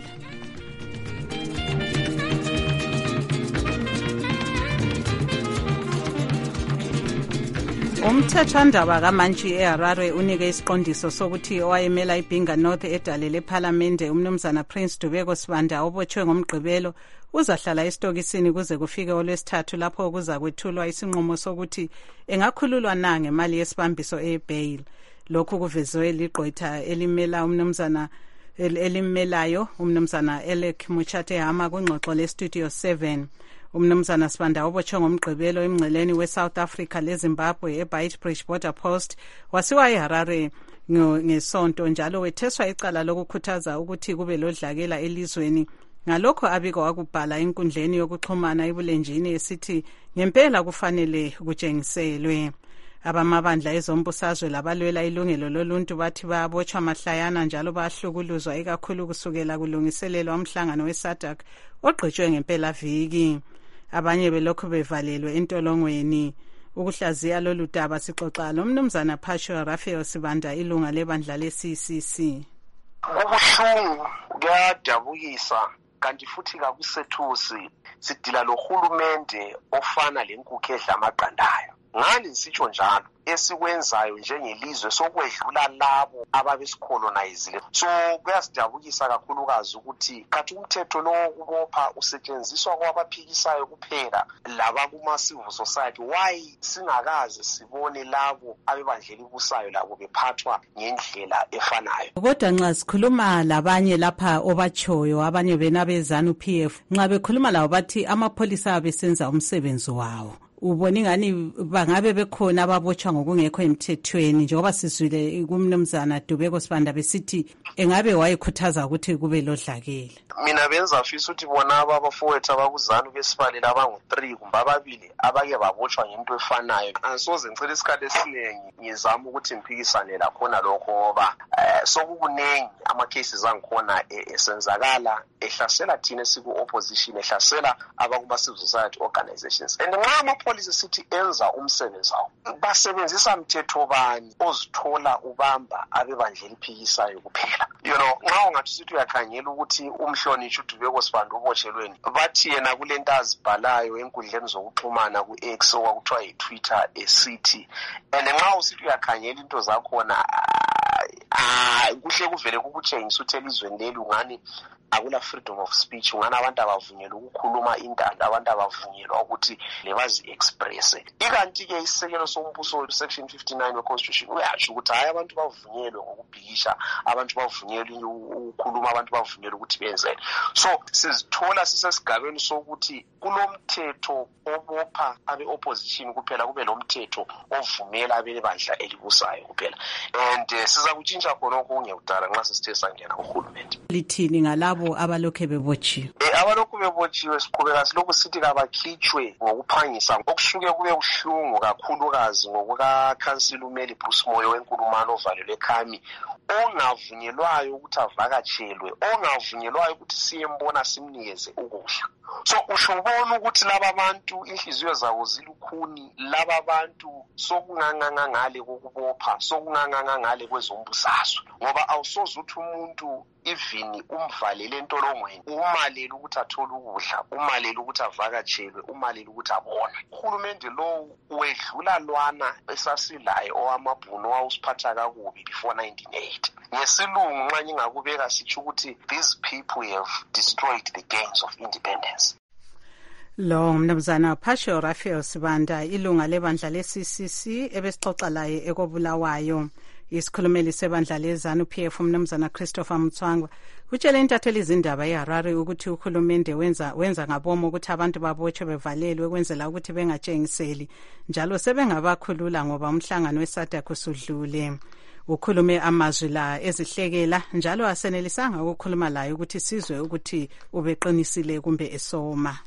Umthethwandaba kaMantshi eHarare unike isiqondiso sokuthi owayemela iBinga North edalele eParliamente umnumzana Prince Dubeko Sibanda obotshwe ngomgqibelo uzahlala esitokisini kuze kufike olwesithathu lapho kuza kwethulwa isinqumo sokuthi engakhululwa na ngemali yesibambiso ebail. Lokhu kuvezwe ligqwetha elimela umnumzana elimelayo umnumzana Elek Muchate Hama kwingxoxo leStudio seven. Umnumzana Sibanda obotshwe ngomgqibelo emngceleni weSouth Africa leZimbabwe eBeitbridge Border Post wasiwa eHarare ngesonto njalo wetheswa icala lokukhuthaza ukuthi kube lodlakela elizweni. Ngalokho abiko wakubhala enkundleni yokuxhumana ebulenjini esithi ngempela kufanele kutshengiselwe. Abamabandla ezombusazwe labalwela ilungelo loluntu bathi babotshwa mahlayana njalo bahlukuluzwa ikakhulu kusukela kulungiselelwa umhlangano weSADC ogqitshwe ngempela viki. Abanye belokhu bevalelwe entolongweni. Ukuhlaziya lolu daba sixoxa lomnumzana Phasho Raphael Sibanda ilunga lebandla le-C C C. Kubuhlungu, kuyadabukisa kanti futhi kakusethusi sidila lo hulumende ofana lenkukhu edla amaqandayo. Ngani sitsho njalo esikwenzayo njengelizwe sokwedlula labo ababesikolonizile. So kuyasidabukisa kakhulukazi ukuthi kathi umthetho lo ubopha usetshenziswa kwabaphikisayo kuphela laba kuma civil society. Why singakaze sibone labo abebandleni kusayo labo bephathwa ngendlela efanayo? Kodwa nxa sikhuluma labanye lapha obachoyo abanye bena bezanu P F nxa bekhuluma labo bathi amapholisa abesenza umsebenzi wawo. Ubona ngani bangabe bekhona ababotshwa ngokungekho emthethweni njengoba sizwile kumnumzana Dubeko Sibanda besithi engabe wayekhuthaza ukuthi kube lodlakela. Mina benza fisa ukuthi bona abafowethu abakuzanu besibalela abangu three kumbe ababili abake babotshwa ngento efanayo. Ansoze ngicela isikhathi esiningi ngizama ukuthi ngiphikisane la khona lokho ngoba sokukunengi ama cases angikhona esenzakala ehlasela thina siku opposition ehlasela abakuma civil society organizations. And nxa amapholisa sithi enza umsebenzi wawo. Basebenzisa mthetho bani ozithola ubamba abebandla eliphikisayo kuphela? You know, nxa ungathi sithi uyakhangela ukuthi umhlonishwa uDubeko Sibanda ubotshelweni, bathi yena kulento azibhalayo enkundleni zokuxhumana ku-X okuthiwa yi-Twitter esithi, and nxa usithi uyakhangela into zakhona ah kuhle kuvele kukutshengisa ukuthi elizweni leli ungani akula freedom of speech, ungana abantu abavunyelwa ukukhuluma intando, abantu abavunyelwa ukuthi lebazi express. Ikanti ke isisekelo sombuso section fifty-nine we-constitution uyatsho ukuthi hayi abantu bavunyelwe ngokubhikisha, abantu bavunyelwe ukukhuluma, abantu bavunyelwe ukuthi benzele. So sizithola sisesigabeni sokuthi kulomthetho obopha abe-opposition kuphela, kube lomthetho ovumela abebandla elibusayo kuphela, and uh, siza kutshintsha khona okunye kudala nxa sesithe sangena uhulumende. Lithini ngalabo abalokhe bebotshiwe? Eh abalokhu bebotshiwe siqhubeka silokhu sithi kabakhitshwe ngokuphangisa, okusuke kube ubuhlungu kakhulukazi ngokuka Council uMeli Bruce Moyo wenkulumano ovalelwe eKhami, ongavunyelwayo ukuthi avakatshelwe, ongavunyelwayo ukuthi siyembona simnikeze ukudla. So ushobona ukuthi laba bantu inhliziyo zawo zilukhuni, laba bantu sokunganganga ngale kokubopha, sokunganganga ngale kwezombusazwe, ngoba awusoze uthi umuntu even umvalele entolongweni umalela ukuthi athole ukudla, umalela ukuthi avakatshelwe, umalela ukuthi abone. Uhulumende lo wedlula lwana esasilayo owamabhuno wawusiphatha kakubi before nineteen eighty. Ngesilungu nxa ngingakubeka sithi ukuthi these people have destroyed the gains of independence. Lo mnumzana Phasho Raphael Sibanda, ilunga lebandla le-C C C ebesixoxa laye ekobulawayo. Isikhulumeli sebandla lezanu P F umnumzana Christopher Mtswangwa utshele intatheli izindaba eHarare ukuthi uhulumende wenza wenza ngabomo ukuthi abantu babotshwe bevalelwe kwenzela ukuthi bengatshengiseli, njalo sebengabakhulula ngoba umhlangano weSADC usudlule. Ukhulume amazwi la ezihlekela, njalo asenelisanga ukukhuluma laye ukuthi sizwe ukuthi ubeqinisile kumbe esoma.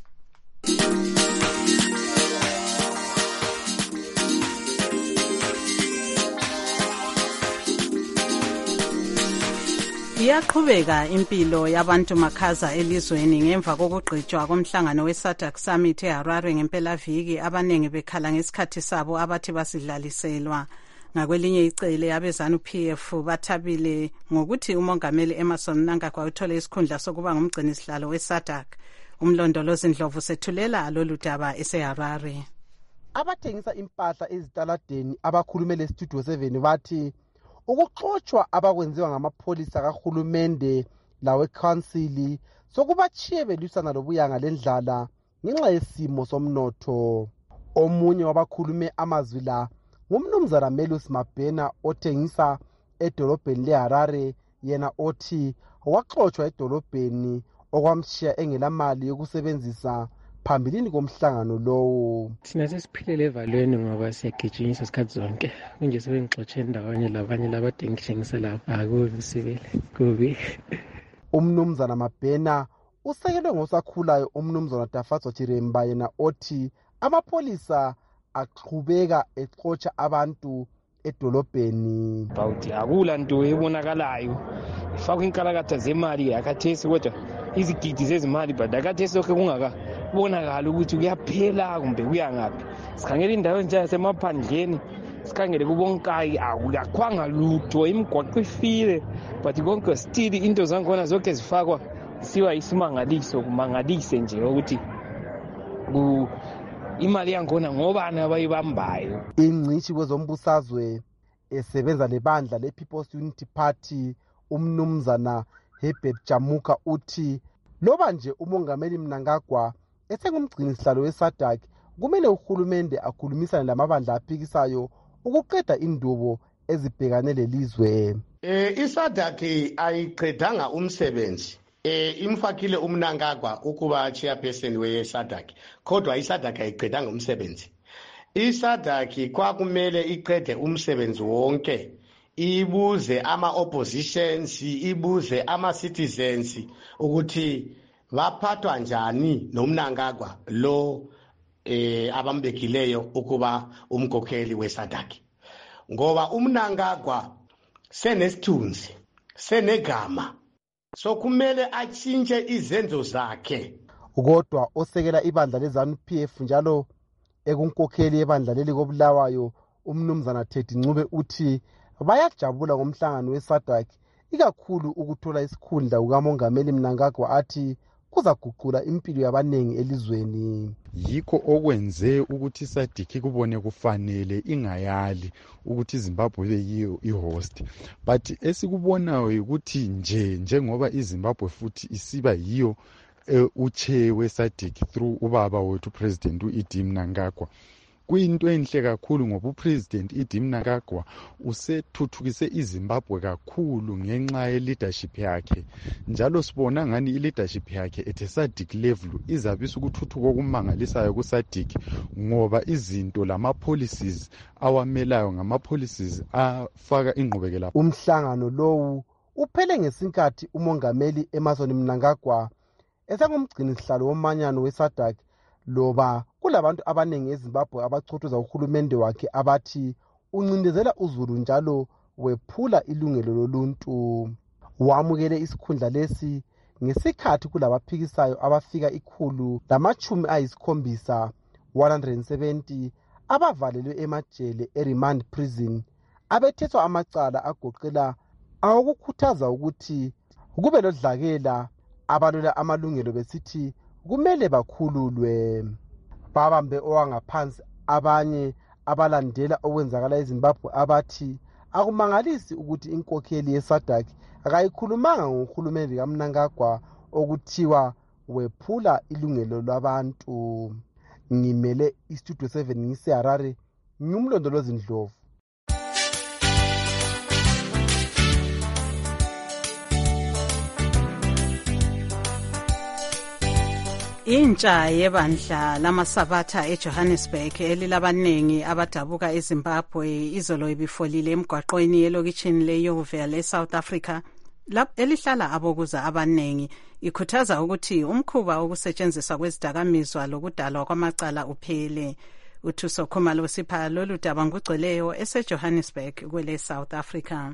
Iyaqhubeka impilo yabantu makhaza elizweni ngemva kokugqitshwa komhlangano weSADC Summit eHarare ngempelaviki, abanengi bekhala ngesikhathi sabo abathi basidlaliselwa. Ngakwelinye icele abezanu P F bathabile ngokuthi umongameli Emmerson Mnangagwa uthole isikhundla sokuba ngumgcini sihlalo weSADC. Umlondolozi Ndlovu sethulela lolu daba eseHarare. Abathengisa impahla ezitaladeni abakhulumele Studio seven bathi ukuxoxwa abakwenziwa ngamapholisa kahulumende lawe council sokubachiye belusana lobuyanga lendlala ngenxa yesimo somnotho. Omunye wabakhulume amazwi la ngumnumzana Melus Mabhena othengisa edolobheni leHarare, yena othi waxoxwa edolobheni okwamshiya engelamali yokusebenzisa phambilini komhlangano lowo. Thina sesiphilele evalweni ngoba siyagijinyiswa isikhathi zonke, kunje sebengixotshe ndawonye labanye labathengisa lapha. Akubi sibele kubi. Umnumzana Mabhena usekelwe ngosakhulayo umnumzana Dafatso Chiremba, yena othi amapholisa aqhubeka exotsha abantu edolobheni. Bawuthi akula nto ebonakalayo, ifakwe inkalakatha zemali akathesi, kodwa izigidi zezimali but akathesi lokho kungaka bonakala ukuthi kuyaphela kumbe kuyangaphi. Sikhangela indawo nje yasemaphandleni, sikhangele kubonkayi akuyakhwanga lutho, imigwaqo ifile, but konke still into zakhona zonke zifakwa siwa isimangaliso, kumangalise nje ukuthi ku imali yakhona ngobani abayibambayo. Ingcishi kwezombusazwe esebenza lebandla le-People's Unity Party umnumzana Herbert Jamuka uthi loba nje umongameli Mnangagwa esengumgcini sihlalo weSADC kumele uhulumende akhulumisane lamabandla aphikisayo ukuqeda indubo ezibhekane lelizwe. Eh iSADC ayiqedanga umsebenzi. Eh imfakile uMnangagwa ukuba chairperson weSADC, kodwa iSADC ayiqedanga umsebenzi. iSADC kwakumele iqede umsebenzi wonke, ibuze ama oppositions, ibuze ama citizens ukuthi baphathwa njani noMnangagwa lo eh abambekileyo ukuba umkhokheli weSADC, ngoba uMnangagwa senesithunzi, senegama, so kumele atshintshe izenzo zakhe. Kodwa osekela ibandla lezanu P F njalo ekunkokheli yebandla leli koBulawayo umnumzana Teddy Ncube uthi bayajabula ngomhlangano weSADC ikakhulu ukuthola isikhundla kukamongameli Mnangagwa athi kuzaguqula impilo yabanengi elizweni. Yikho okwenze ukuthi iSADC kubone kufanele ingayali ukuthi iZimbabwe ibe yiyo ihost, but esikubonayo ukuthi nje njengoba iZimbabwe futhi isiba yiyo uchair weSADC through ubaba wethu president uED Mnangagwa, kuyinto enhle kakhulu ngoba upresident uEd Mnangagwa usethuthukise iZimbabwe kakhulu ngenxa ye leadership yakhe, njalo sibona ngani i-leadership yakhe at SADC level izabisa ukuthuthuka okumangalisayo kuSADC ngoba izinto lama policies awamelayo ngama policies afaka ingqubekela. Umhlangano lowu uphele ngesinkathi umongameli Emmerson Mnangagwa esengumgcini sihlalo womanyano weSADC loba kulabantu abanengi eZimbabwe abachothoza uhulumende wakhe abathi uncindezela uZulu njalo wephula ilungelo loluntu. Wamukele isikhundla lesi ngesikhathi kulabaphikisayo abafika ikhulu lamachumi ayisikhombisa one hundred seventy abavalelwe emajele eRemand Prison abethethwa amacala agoqela awokukhuthaza ukuthi kube lodlakela abalula amalungelo besithi kumele bakhululwe. Babambe owangaphansi abanye abalandela okwenzakala eZimbabwe abathi akumangalisi ukuthi inkokheli yeSADC akayikhulumanga ngohulumeni kaMnangagwa okuthiwa wephula ilungelo labantu. Ngimele iStudio seven ngiseHarare, ngumlondolozi Ndlovu. Intsha yebandla lamasabatha eJohannesburg elilabanengi abadabuka eZimbabwe izolo ibifolile emgwaqweni elokitshini leYoville eSouth Africa elihlala abokuza abanengi, ikhuthaza ukuthi umkhuba wokusetshenziswa kwezidakamizwa lokudalwa kwamacala uphele. uThuso Khumalo sipha lolu daba ngugcweleyo eseJohannesburg kwele South Africa.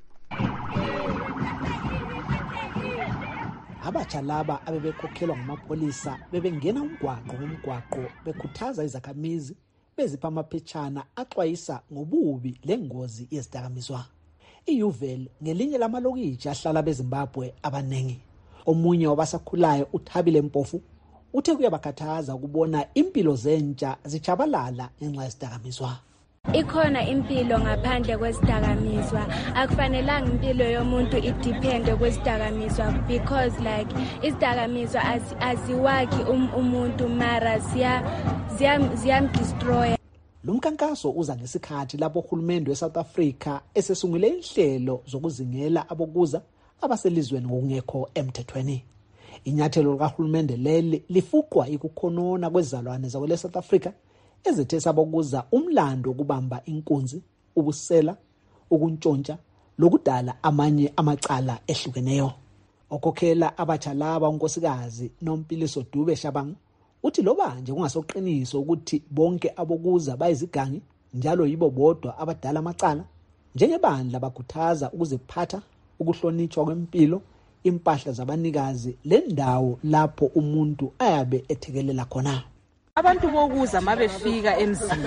Abatsha laba abebekhokhelwa ngamapolisa bebengena umgwaqo ngomgwaqo bekhuthaza izakhamizi bezipha amaphetshana axwayisa ngobubi lengozi yezidakamizwa. iYoville ngelinye lamalokitshi ahlala beZimbabwe abanengi. Omunye wabasakhulayo uThabile Mpofu uthe kuyabakhathaza ukubona impilo zentsha zichabalala ngenxa yezidakamizwa. Ikhona impilo ngaphandle kwesidakamizwa, akufanelanga impilo yomuntu idepende kwesidakamizwa because like isidakamizwa aziwakhi umuntu mara ziya ziyamdestroy. Lo mkankaso uza ngesikhathi lapho uhulumende weSouth Africa esesungule inhlelo zokuzingela abokuza abaselizweni ngokungekho emthethweni. Inyathelo likahulumende leli lifuqwa ikukhonona kwezalwane zakwele South Africa ezithe sabokuza umlando ukubamba inkunzi, ubusela, ukuntshontsha lokudala amanye amacala ehlukeneyo. Okhokhela abatsha laba unkosikazi Nomphiliso Dube Shabang uthi loba nje kungasoqiniso ukuthi bonke abokuza bayizigangi njalo yibo bodwa abadala amacala, njengebandla bakhuthaza ukuziphatha, ukuhlonitshwa kwempilo, impahla zabanikazi lendawo lapho umuntu ayabe ethekelela khona. Abantu bokuza mabefika emzini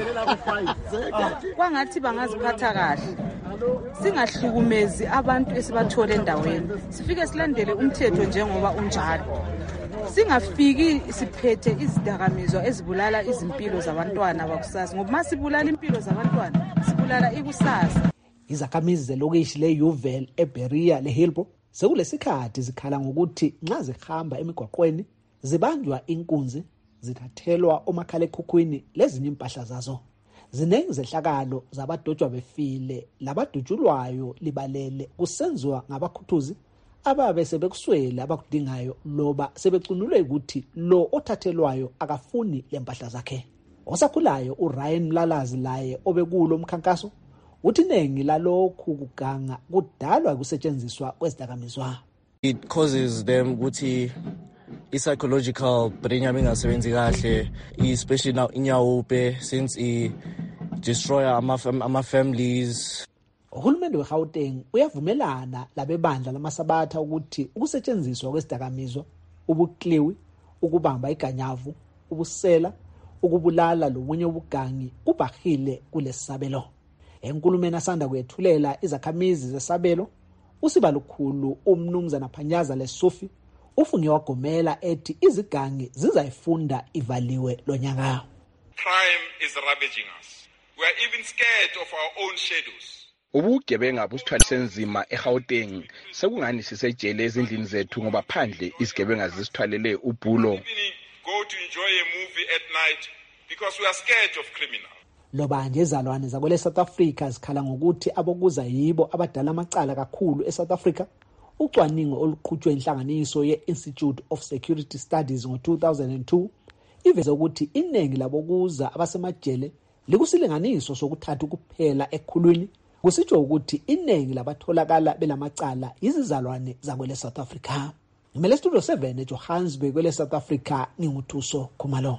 kwangathi bangaziphatha kahle, singahlukumezi abantu esibathole endaweni, sifike silandele umthetho njengoba unjalo, singafiki siphethe izidakamizwa ezibulala izimpilo zabantwana bakusasa, ngoba masibulala impilo zabantwana sibulala ikusasa. Izakhamizi zelokishi leYoville eBeria leHillbrow sekulesikhathi zikhala ngokuthi nxa zihamba emigwaqweni zibanjwa inkunzi, zithathelwa omakhalekhukhwini lezinye impahla zazo. Ziningi zehlakalo zabadojwa befile labadutshulwayo libalele kusenziwa ngabakhuthuzi ababe sebekuswele abakudingayo loba sebecunulwe ukuthi lo othathelwayo akafuni lempahla zakhe. Osakhulayo uRyan Mlalazi laye obekulo umkhankaso uthi nengi lalokhu kuganga kudalwa kusetshenziswa kwezidakamizwa. It causes them ukuthi i-psychological brain yami ingasebenzi kahle, especially now inyawupe since i destroy ama-families. Uhulumende weGauteng uyavumelana labebandla lamasabatha ukuthi ukusetshenziswa kwezidakamizwa, ubukliwi, ukubamba iganyavu, ubusela, ukubulala lomunye ubugangi kubahile kulesabelo. Enkulumeni asanda kwethulela izakhamizi zesabelo, usibalukhulu umnumzana Phanyaza Lesufi ufunge wagomela ethi izigangi zizayifunda ivaliwe lonyaka. Crime is ravaging us. We are even scared of our own shadows. Ubugebenga busithwalise nzima eGauteng sekungani sisejele ezindlini zethu ngoba phandle isigebenga zisithwalele ubhulo. Go to enjoy a movie at night because we are scared of criminals. Loba nje izalwane zakwele South Africa zikhala ngokuthi abokuza yibo abadala amacala kakhulu eSouth Africa. Ucwaningo oluqhutshwe inhlanganiso ye-Institute of Security Studies ngo two thousand two iveze ukuthi iningi labokuza abasemajele likusilinganiso sokuthatha kuphela ekhulwini, kusitsho ukuthi iningi labatholakala belamacala izizalwane zakwele South Africa. Ngimele Studio seven eJohannesburg kwele South Africa, nginguthuso Khumalo.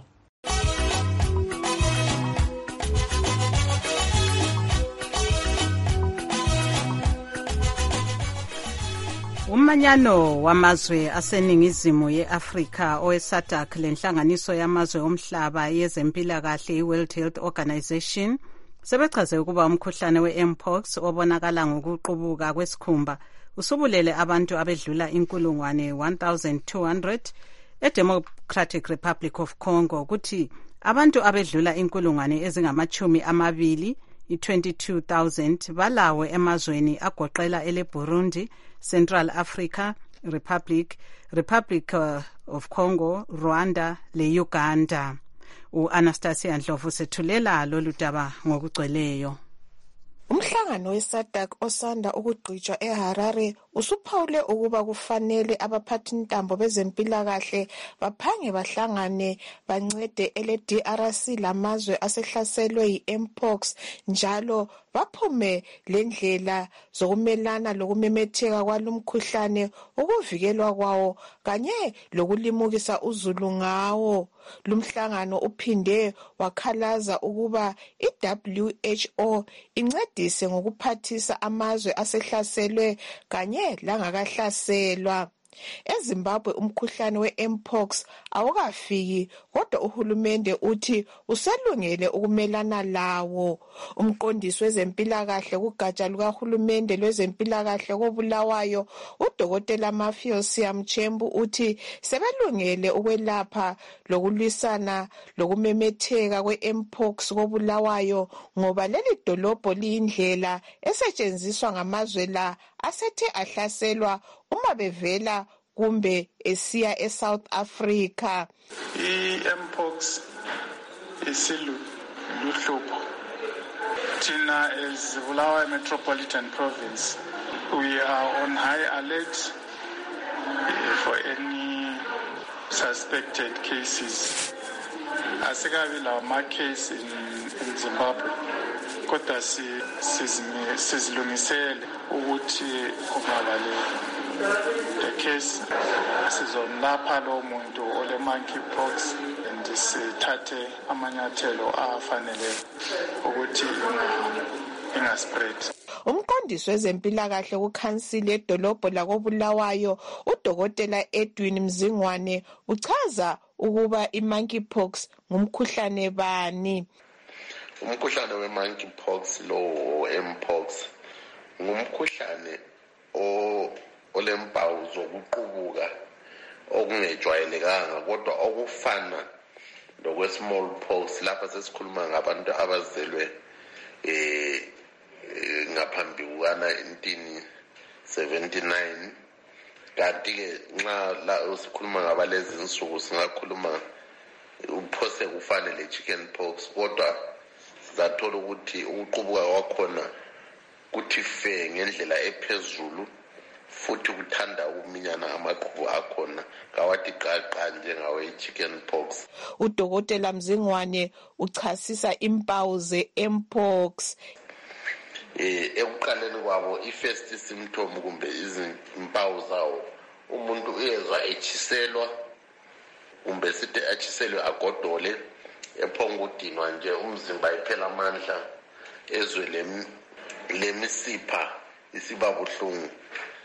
Umanyano wamazwe aseningizimu ye-Afrika owe-SADC lenhlanganiso yamazwe omhlaba yezempilakahle i-World Health Organization sebechaze ukuba umkhuhlane we-mpox obonakala ngokuqubuka kwesikhumba usubulele abantu abedlula inkulungwane one thousand two hundred e-Democratic Republic of Congo, ukuthi abantu abedlula inkulungwane ezingamachumi amabili i-twenty-two thousand balawo emazweni agoqela ele Burundi, Central Africa Republic, Republic of Congo, Rwanda le Uganda. U-Anastasia Ndlovu sethulela lolu daba ngokugcweleyo. Umhlangano we-SADC osanda ukugqitshwa eHarare usuphawule ukuba kufanele abaphathintambo bezempilakahle baphange bahlangane bancede ele D R C lamazwe asehlaselwe yi-mpox, njalo baphume lendlela zokumelana lokumemetheka kwalomkhuhlane, ukuvikelwa kwawo kanye lokulimukisa uzulu ngawo. Lumhlangano uphinde wakhalaza ukuba i-W H O incedise ngokuphathisa amazwe asehlaselwe kanye langakahlaselwa. EZimbabwe umkhuhlane we-mpox awukafiki, kodwa uhulumende uthi uselungele ukumelana lawo. Umqondisi wezempilakahle kugatsha lukahulumende lwezempilakahle koBulawayo, uDokotela Mafios Mchembu, uthi sebelungele ukwelapha lokulwisana lokumemetheka kwe-mpox koBulawayo ngoba leli dolobho liyindlela esetshenziswa ngamazwe la asethe ahlaselwa uma bevela kumbe esiya eSouth Africa. I-mpox isiluhlupho. Thina as Bulawayo Metropolitan Province, we are on high alert for any suspected cases. Asikabi la ma-case in, in Zimbabwe, kodwa sizilungisele ukuthi kungaba the case sizomlapha lo muntu ole monkeypox and sithathe amanyathelo afanele ukuthi ingaspread. Umqondisi wezempilakahle kukhansili edolobho lakoBulawayo, uDokotela Edwin Mzingwane, uchaza ukuba i-monkeypox ngumkhuhlane bani. Umkhuhlane we-monkeypox lo mpox ngumkhuhlane o olempawu zokuqubuka okungejwayelekanga kodwa okufana lokwe-smallpox lapha sesikhuluma ngabantu abazelwe eh ngaphambi kuka-nineteen seventy-nine, kanti-ke nxa la sikhuluma ngabalezi insuku singakhuluma uphose kufane le-chicken pox, kodwa sizathola ukuthi ukuqubuka kwakhona kuthi fe ngendlela ephezulu futhi kuthanda ukuminyana amaqhubu akhona kawathi qaqa njengawe chicken pox. uDokotela Mzingwane uchasisa impawu ze-mpox. Eh ekuqaleni kwabo i-first symptom kumbe izimpawu zawo, umuntu uyezwa echiselwa kumbe sithi achiselwe agodole, ephonga udinwa nje umzimba iphela amandla, ezwe lemisipha isiba buhlungu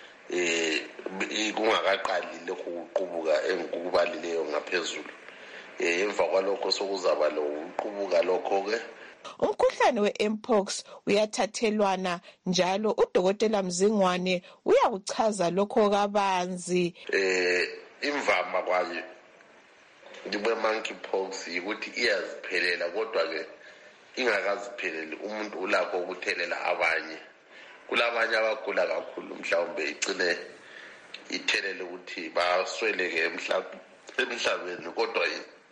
eh kungakaqali lokhu kuqubuka engikubalileyo ngaphezulu. emva kwalokho sokuzaba lo uqubuka lokho ke. Umkhuhlane we-mpox uyathathelwana njalo udokotela Mzingwane uyakuchaza lokho kabanzi. Eh imvama kwayo ndibe monkeypox ukuthi iyaziphelela kodwa ke ingakazipheleli umuntu ulakho ukuthelela abanye. Kulabanye abagula kakhulu mhlawumbe igcine ithelele ukuthi basweleke emhlabeni kodwa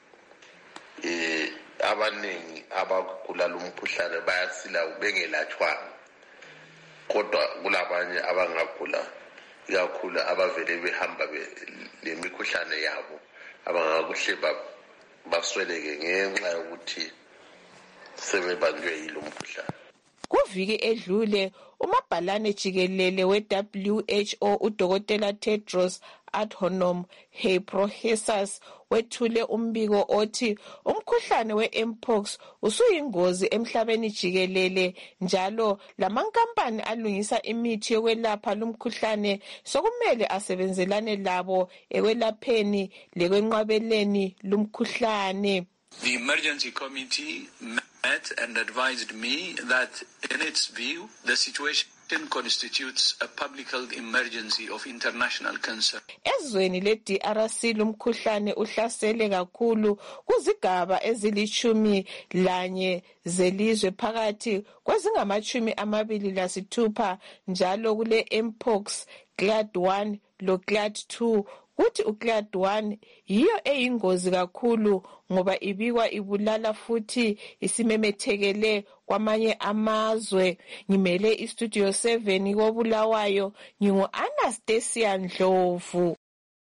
eh abaningi abagula lo mkhuhlane bayasila bengelatshwanga kodwa kulabanye abangagula ikakhulu abavele behamba lemikhuhlane yabo abangakuhle basweleke ngenxa yokuthi sebebanjwe yilo mkhuhlane. Kuviki edlule umabhalane jikelele we-W H O udokotela Tedros Adhanom Ghebreyesus wethule umbiko othi umkhuhlane we-mpox usuyingozi emhlabeni jikelele njalo lamankampani alungisa imithi yokwelapha lumkhuhlane sokumele asebenzelane labo ekwelapheni lekwenqabeleni lumkhuhlane. The emergency committee met and advised me that in its view the situation constitutes a public health emergency of international concern. Ezweni le-D R C lumkhuhlane uhlasele kakhulu kuzigaba ezilishumi lanye zelizwe phakathi kwezingamachumi amabili lasithupha njalo kule mpox clade one lo clade two. Kuthi uclad one yiyo eyingozi kakhulu ngoba ibikwa ibulala futhi isimemethekele kwamanye amazwe. Ngimele istudio seven koBulawayo ngingu Anastasia Ndlovu.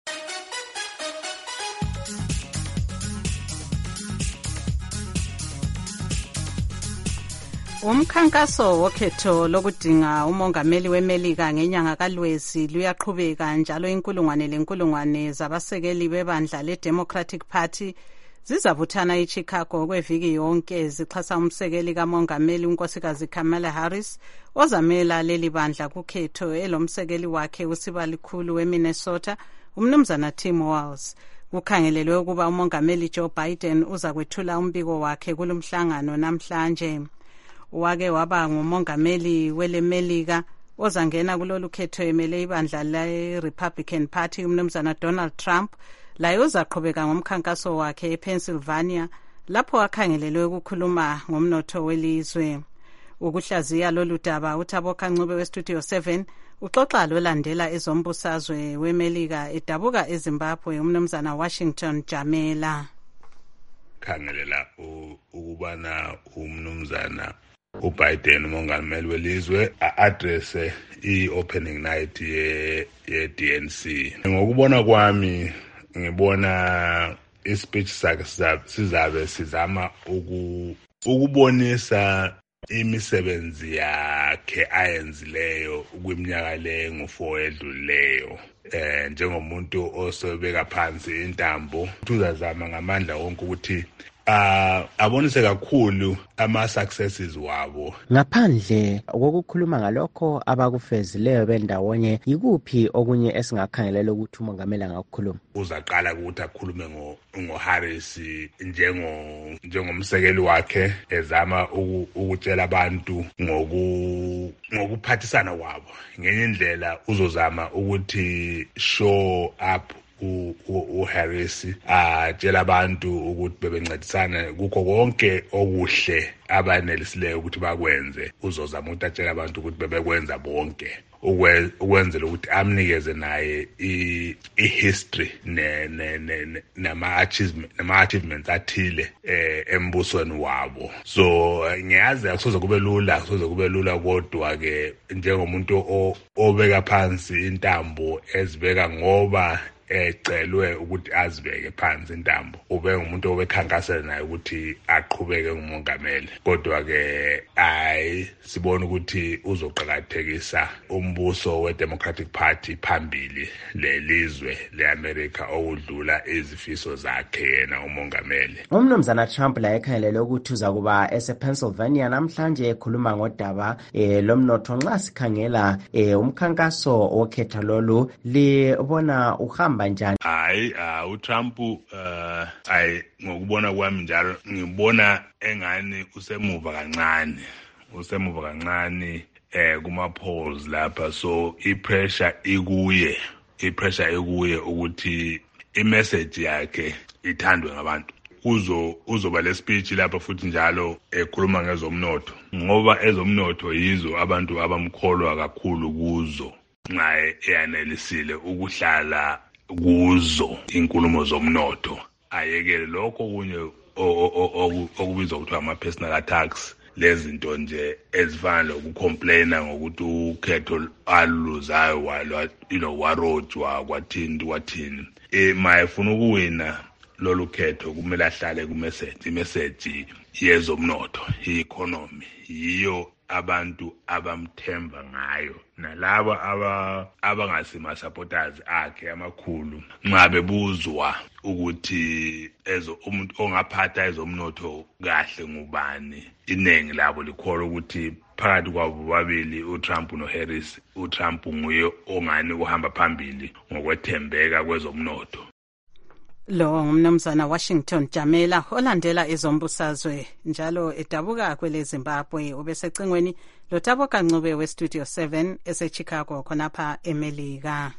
Umkhankaso wokhetho lokudinga umongameli weMelika ngenyanga kaLwezi luyaqhubeka njalo inkulungwane lenkulungwane zabasekeli bebandla leDemocratic Party zizabuthana eChicago kweviki yonke zixhasa umsekeli kamongameli unkosikazi Kamala Harris ozamela leli bandla kukhetho elomsekeli wakhe usibalikhulu weMinnesota umnumzana Tim Walz. Kukhangelelwe ukuba umongameli Joe Biden uza kwethula umbiko wakhe kulomhlangano namhlanje. Wake waba ngumongameli weleMelika ozangena kulolu khetho emele ibandla le-Republican Party umnumzana Donald Trump laye uzaqhubeka ngomkhankaso wakhe ePennsylvania lapho akhangelelwe ukukhuluma ngomnotho welizwe. Ukuhlaziya lolu daba uThabo Kancube westudio seven uxoxa lolandela ezombusazwe weMelika edabuka eZimbabwe umnumzana Washington Jamela. Khangelela ukubana umnumzana uBiden umongameli welizwe a-address i-opening night ye-D N C. Ngokubona kwami ngibona ispeech sakhe sizabe sizama ukubonisa imisebenzi yakhe ayenzileyo kwiminyaka le ngu-four edlulileyo. Eh njengomuntu osebeka phansi intambo uzazama ngamandla wonke ukuthi Uh, abonise kakhulu ama-successes wabo. Ngaphandle kokukhuluma ngalokho abakufezileyo bendawonye yikuphi okunye esingakhangelela ukuthi umongameli angakukhuluma? Uzaqala ukuthi akhulume ngo-Harris njengo njengomsekeli wakhe ezama ukutshela abantu ngokuphathisana kwabo. Ngenye indlela uzozama ukuthi show up uHarris atshela abantu ukuthi bebencedisana kukho konke okuhle abanelisileyo ukuthi bakwenze. Uzozama ukuthi atshela abantu ukuthi bebekwenza bonke ukwenzela ukuthi amnikeze naye i-history nama-achievements athile embusweni wabo. So ngiyazi akusoze kube lula akusoze kube lula kodwa-ke njengomuntu obeka phansi intambo ezibeka ngoba ecelwe ukuthi azibeke phansi intambo ube ngumuntu obekhankasela naye ukuthi aqhubeke ngumongameli kodwa ke ayi sibona ukuthi uzoqhakathekisa umbuso weDemocratic Party phambili lelizwe leAmerica okudlula izifiso zakhe yena umongameli. Umnumzana Trump la ekhangelele ukuthi uza kuba esePennsylvania namhlanje ekhuluma ngodaba eh, lomnotho nxa sikhangela eh, umkhankaso wokhetho lolu libona uhamba kuhamba njani? Hayi, uh, uTrump uh ayi ngokubona kwami njalo ngibona engani usemuva kancane. Usemuva kancane eh kuma polls lapha, so ipressure ikuye. Ipressure ikuye ukuthi imessage yakhe ithandwe ngabantu. Uzo uzoba le speech lapha futhi njalo ekhuluma ngezomnotho, ngoba ezomnotho yizo abantu abamkholwa kakhulu kuzo. Nxa eyanelisile ukuhlala kuzo inkulumo zomnotho, ayekele lokho kunye okubizwa ukuthi ama personal attacks, lezinto nje ezifana lokucomplaina ngokuthi ukhetho aluzayo walwa, you know, warojwa kwathini kwathini. Eh mayefuna ukuwina lolu khetho kumele ahlale ku message, imessage yezomnotho, i-economy, yiyo abantu abamthemba ngayo. Nalaba aba abangasima supporters akhe amakhulu nxa bebuzwa ukuthi ezo umuntu ongaphatha ezomnotho kahle ngubani, inengi labo likholwa ukuthi phakathi kwabo babili uTrump noHarris, uTrump nguye ongani uhamba phambili ngokwethembeka kwezomnotho. Lo ngumnumzana Washington Jamela olandela ezombusazwe njalo edabuka kwele Zimbabwe. Ubesecingweni lo Thabo Kancube we Studio seven ese Chicago khonapha eMelika.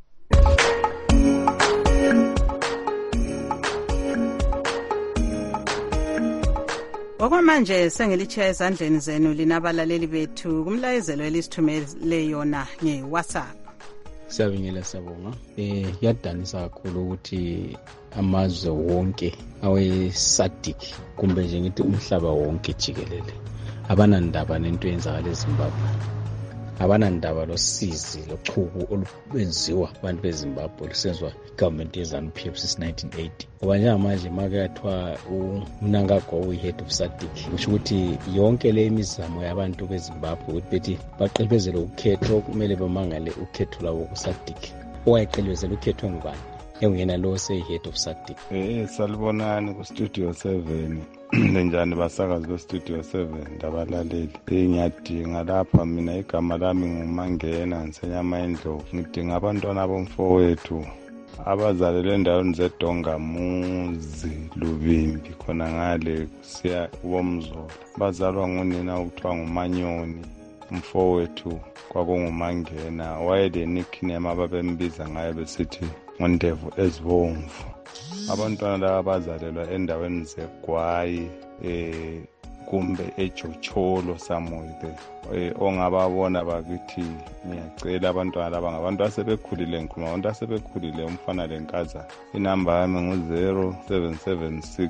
Okwamanje sengilichaya ezandleni zenu linabalaleli bethu kumlayezelo elisithumele yona nge-WhatsApp. Siyabingelela siyabonga. Eh yadanisa kakhulu ukuthi amazwe wonke awe-SADC kumbe nje ngithi umhlaba wonke jikelele abana ndaba nento yenzakala eZimbabwe, abana ndaba losizi lochuku olubenziwa abantu beZimbabwe lusenzwa igovernment yeZANU P F since nineteen eighty. Ngoba njengamanje make yathiwa uMnangagwa uyi-head of SADC, kusho ukuthi yonke le imizamo yabantu beZimbabwe ukuthi bethi baqilibezele ukhetho kumele bamangale ukhetho lwabo ku-SADC. Owayeqilibezela ukhetho ngubani? Enguyena lo seyi-head of SADC. Eh salibonani ku Studio seven. Lenjani basakazi be Studio seven ndabalaleli. Ngiyadinga lapha mina igama lami nguMangena Nsenyama Endlovu. Ngidinga abantwana bomfowethu abazalelwe endaweni zeDongamuzi Lubimbi khona ngale siya kuBomzolo. Bazalwa ngunina ukuthiwa nguManyoni. Umfowethu kwakungumangena, wayele nickname ababembiza ngayo besithi Ngondevu ezibomvu. Abantwana laba bazalelwa endaweni zeGwayi eh kumbe eJocholo samoyide. Eh ongababona bakithi ngiyacela abantwana laba ngabantu asebekhulile, ngikhuluma abantu asebekhulile, umfana lenkaza. Inamba yami ngu zero seven seven six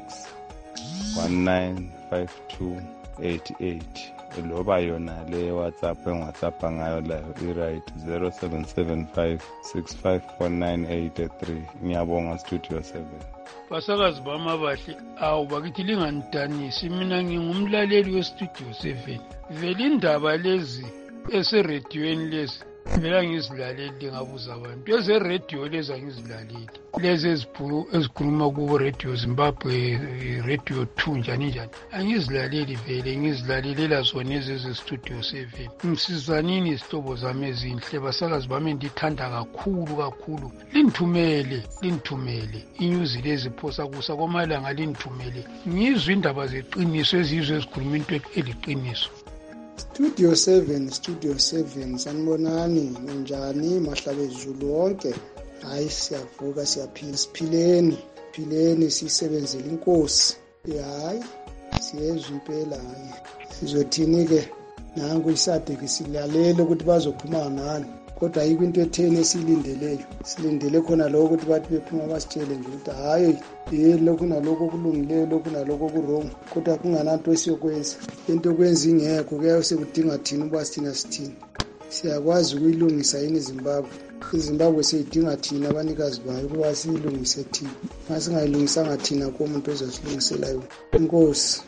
one nine five two eight eight. Loba yona le WhatsApp engu-WhatsApp ngayo la i-right zero seven seven five six five four nine eight three. Ngiyabonga Studio seven. Basakazi bami abahle, awu bakithi linganidanisi, mina ngingumlaleli we-Studio seven. Vele indaba lezi eserediyweni lezi vela ngizilaleli, ngabuza abantu ezerediyo lezi angizilaleli, lezi ezikhuluma kubo Radio Zimbabwe, Radio two njani njani, angizilaleli vele, ngizilalelela zona eze-Studio seven. Ngisizanini izihlobo zami ezinhle, basakazi bami ndithanda kakhulu kakhulu, lindithumele lindithumele inyuzi lezi phosa kusa kwamalanga, lindithumele ngizwe indaba zeqiniso ezizwe ezikhuluma into eliqiniso. Studio seven, Studio seven, sanibonani njani mahlabezulu wonke. Hayi siyavuka siyaphila, siphileni phileni sisebenzele inkosi. Hayi siyezwe impela, hayi sizothini ke nangu iSADC silalele ukuthi bazophuma ngani, kodwa ayikho into etheni esilindeleyo. Silindele khona lokho ukuthi bathi bephuma basitshele nje ukuthi hayi yini lokhu nalokho kulungileyo, lokhu nalokho kurong, kodwa kungananto esiyokwenza. Into okwenza ingekho kuyayo sekudinga thina uba sithina sithini. Siyakwazi ukuyilungisa yini iZimbabwe? iZimbabwe seyidinga thina abanikazi bayo ukuba siyilungise thina. Masingayilungisanga thina komuntu ozosilungisela yona. Inkosi.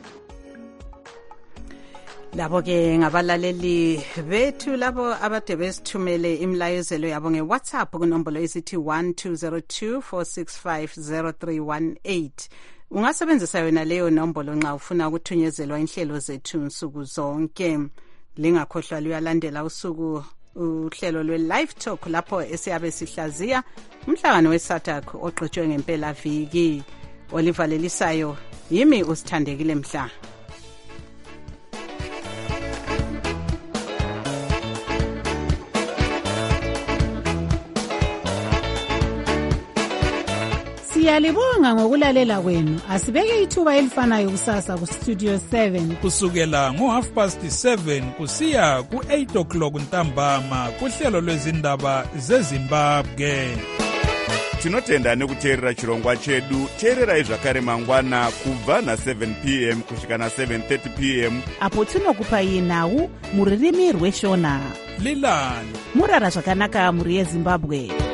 Labo ke ngabalaleli bethu labo abade besithumele imlayezelo yabo ngeWhatsApp kunombolo esithi one two zero two four six five zero three one eight. Ungasebenzisa yona leyo nombolo nxa ufuna ukuthunyezela inhlelo zethu nsuku zonke. Lingakhohlwa luyalandela usuku uhlelo lwe-live talk lapho esiyabe sihlaziya umhlangano we-SADC oqhutshwe ngempela viki. Olivalelisayo yimi usithandekile Mhla. Siyalibonga ngokulalela kwenu. Asibeke ithuba elifanayo kusasa ku Studio seven kusukela ngo half past seven kusiya ku eight o'clock ntambama kuhlelo lwezindaba zeZimbabwe. Tinotenda nekuteerera chirongwa chedu. Teererai zvakare mangwana kubva na seven p m kusvika na seven thirty p m apo tinokupai nhau muririmi rweshona. Lilani murara zvakanaka muri yeZimbabwe.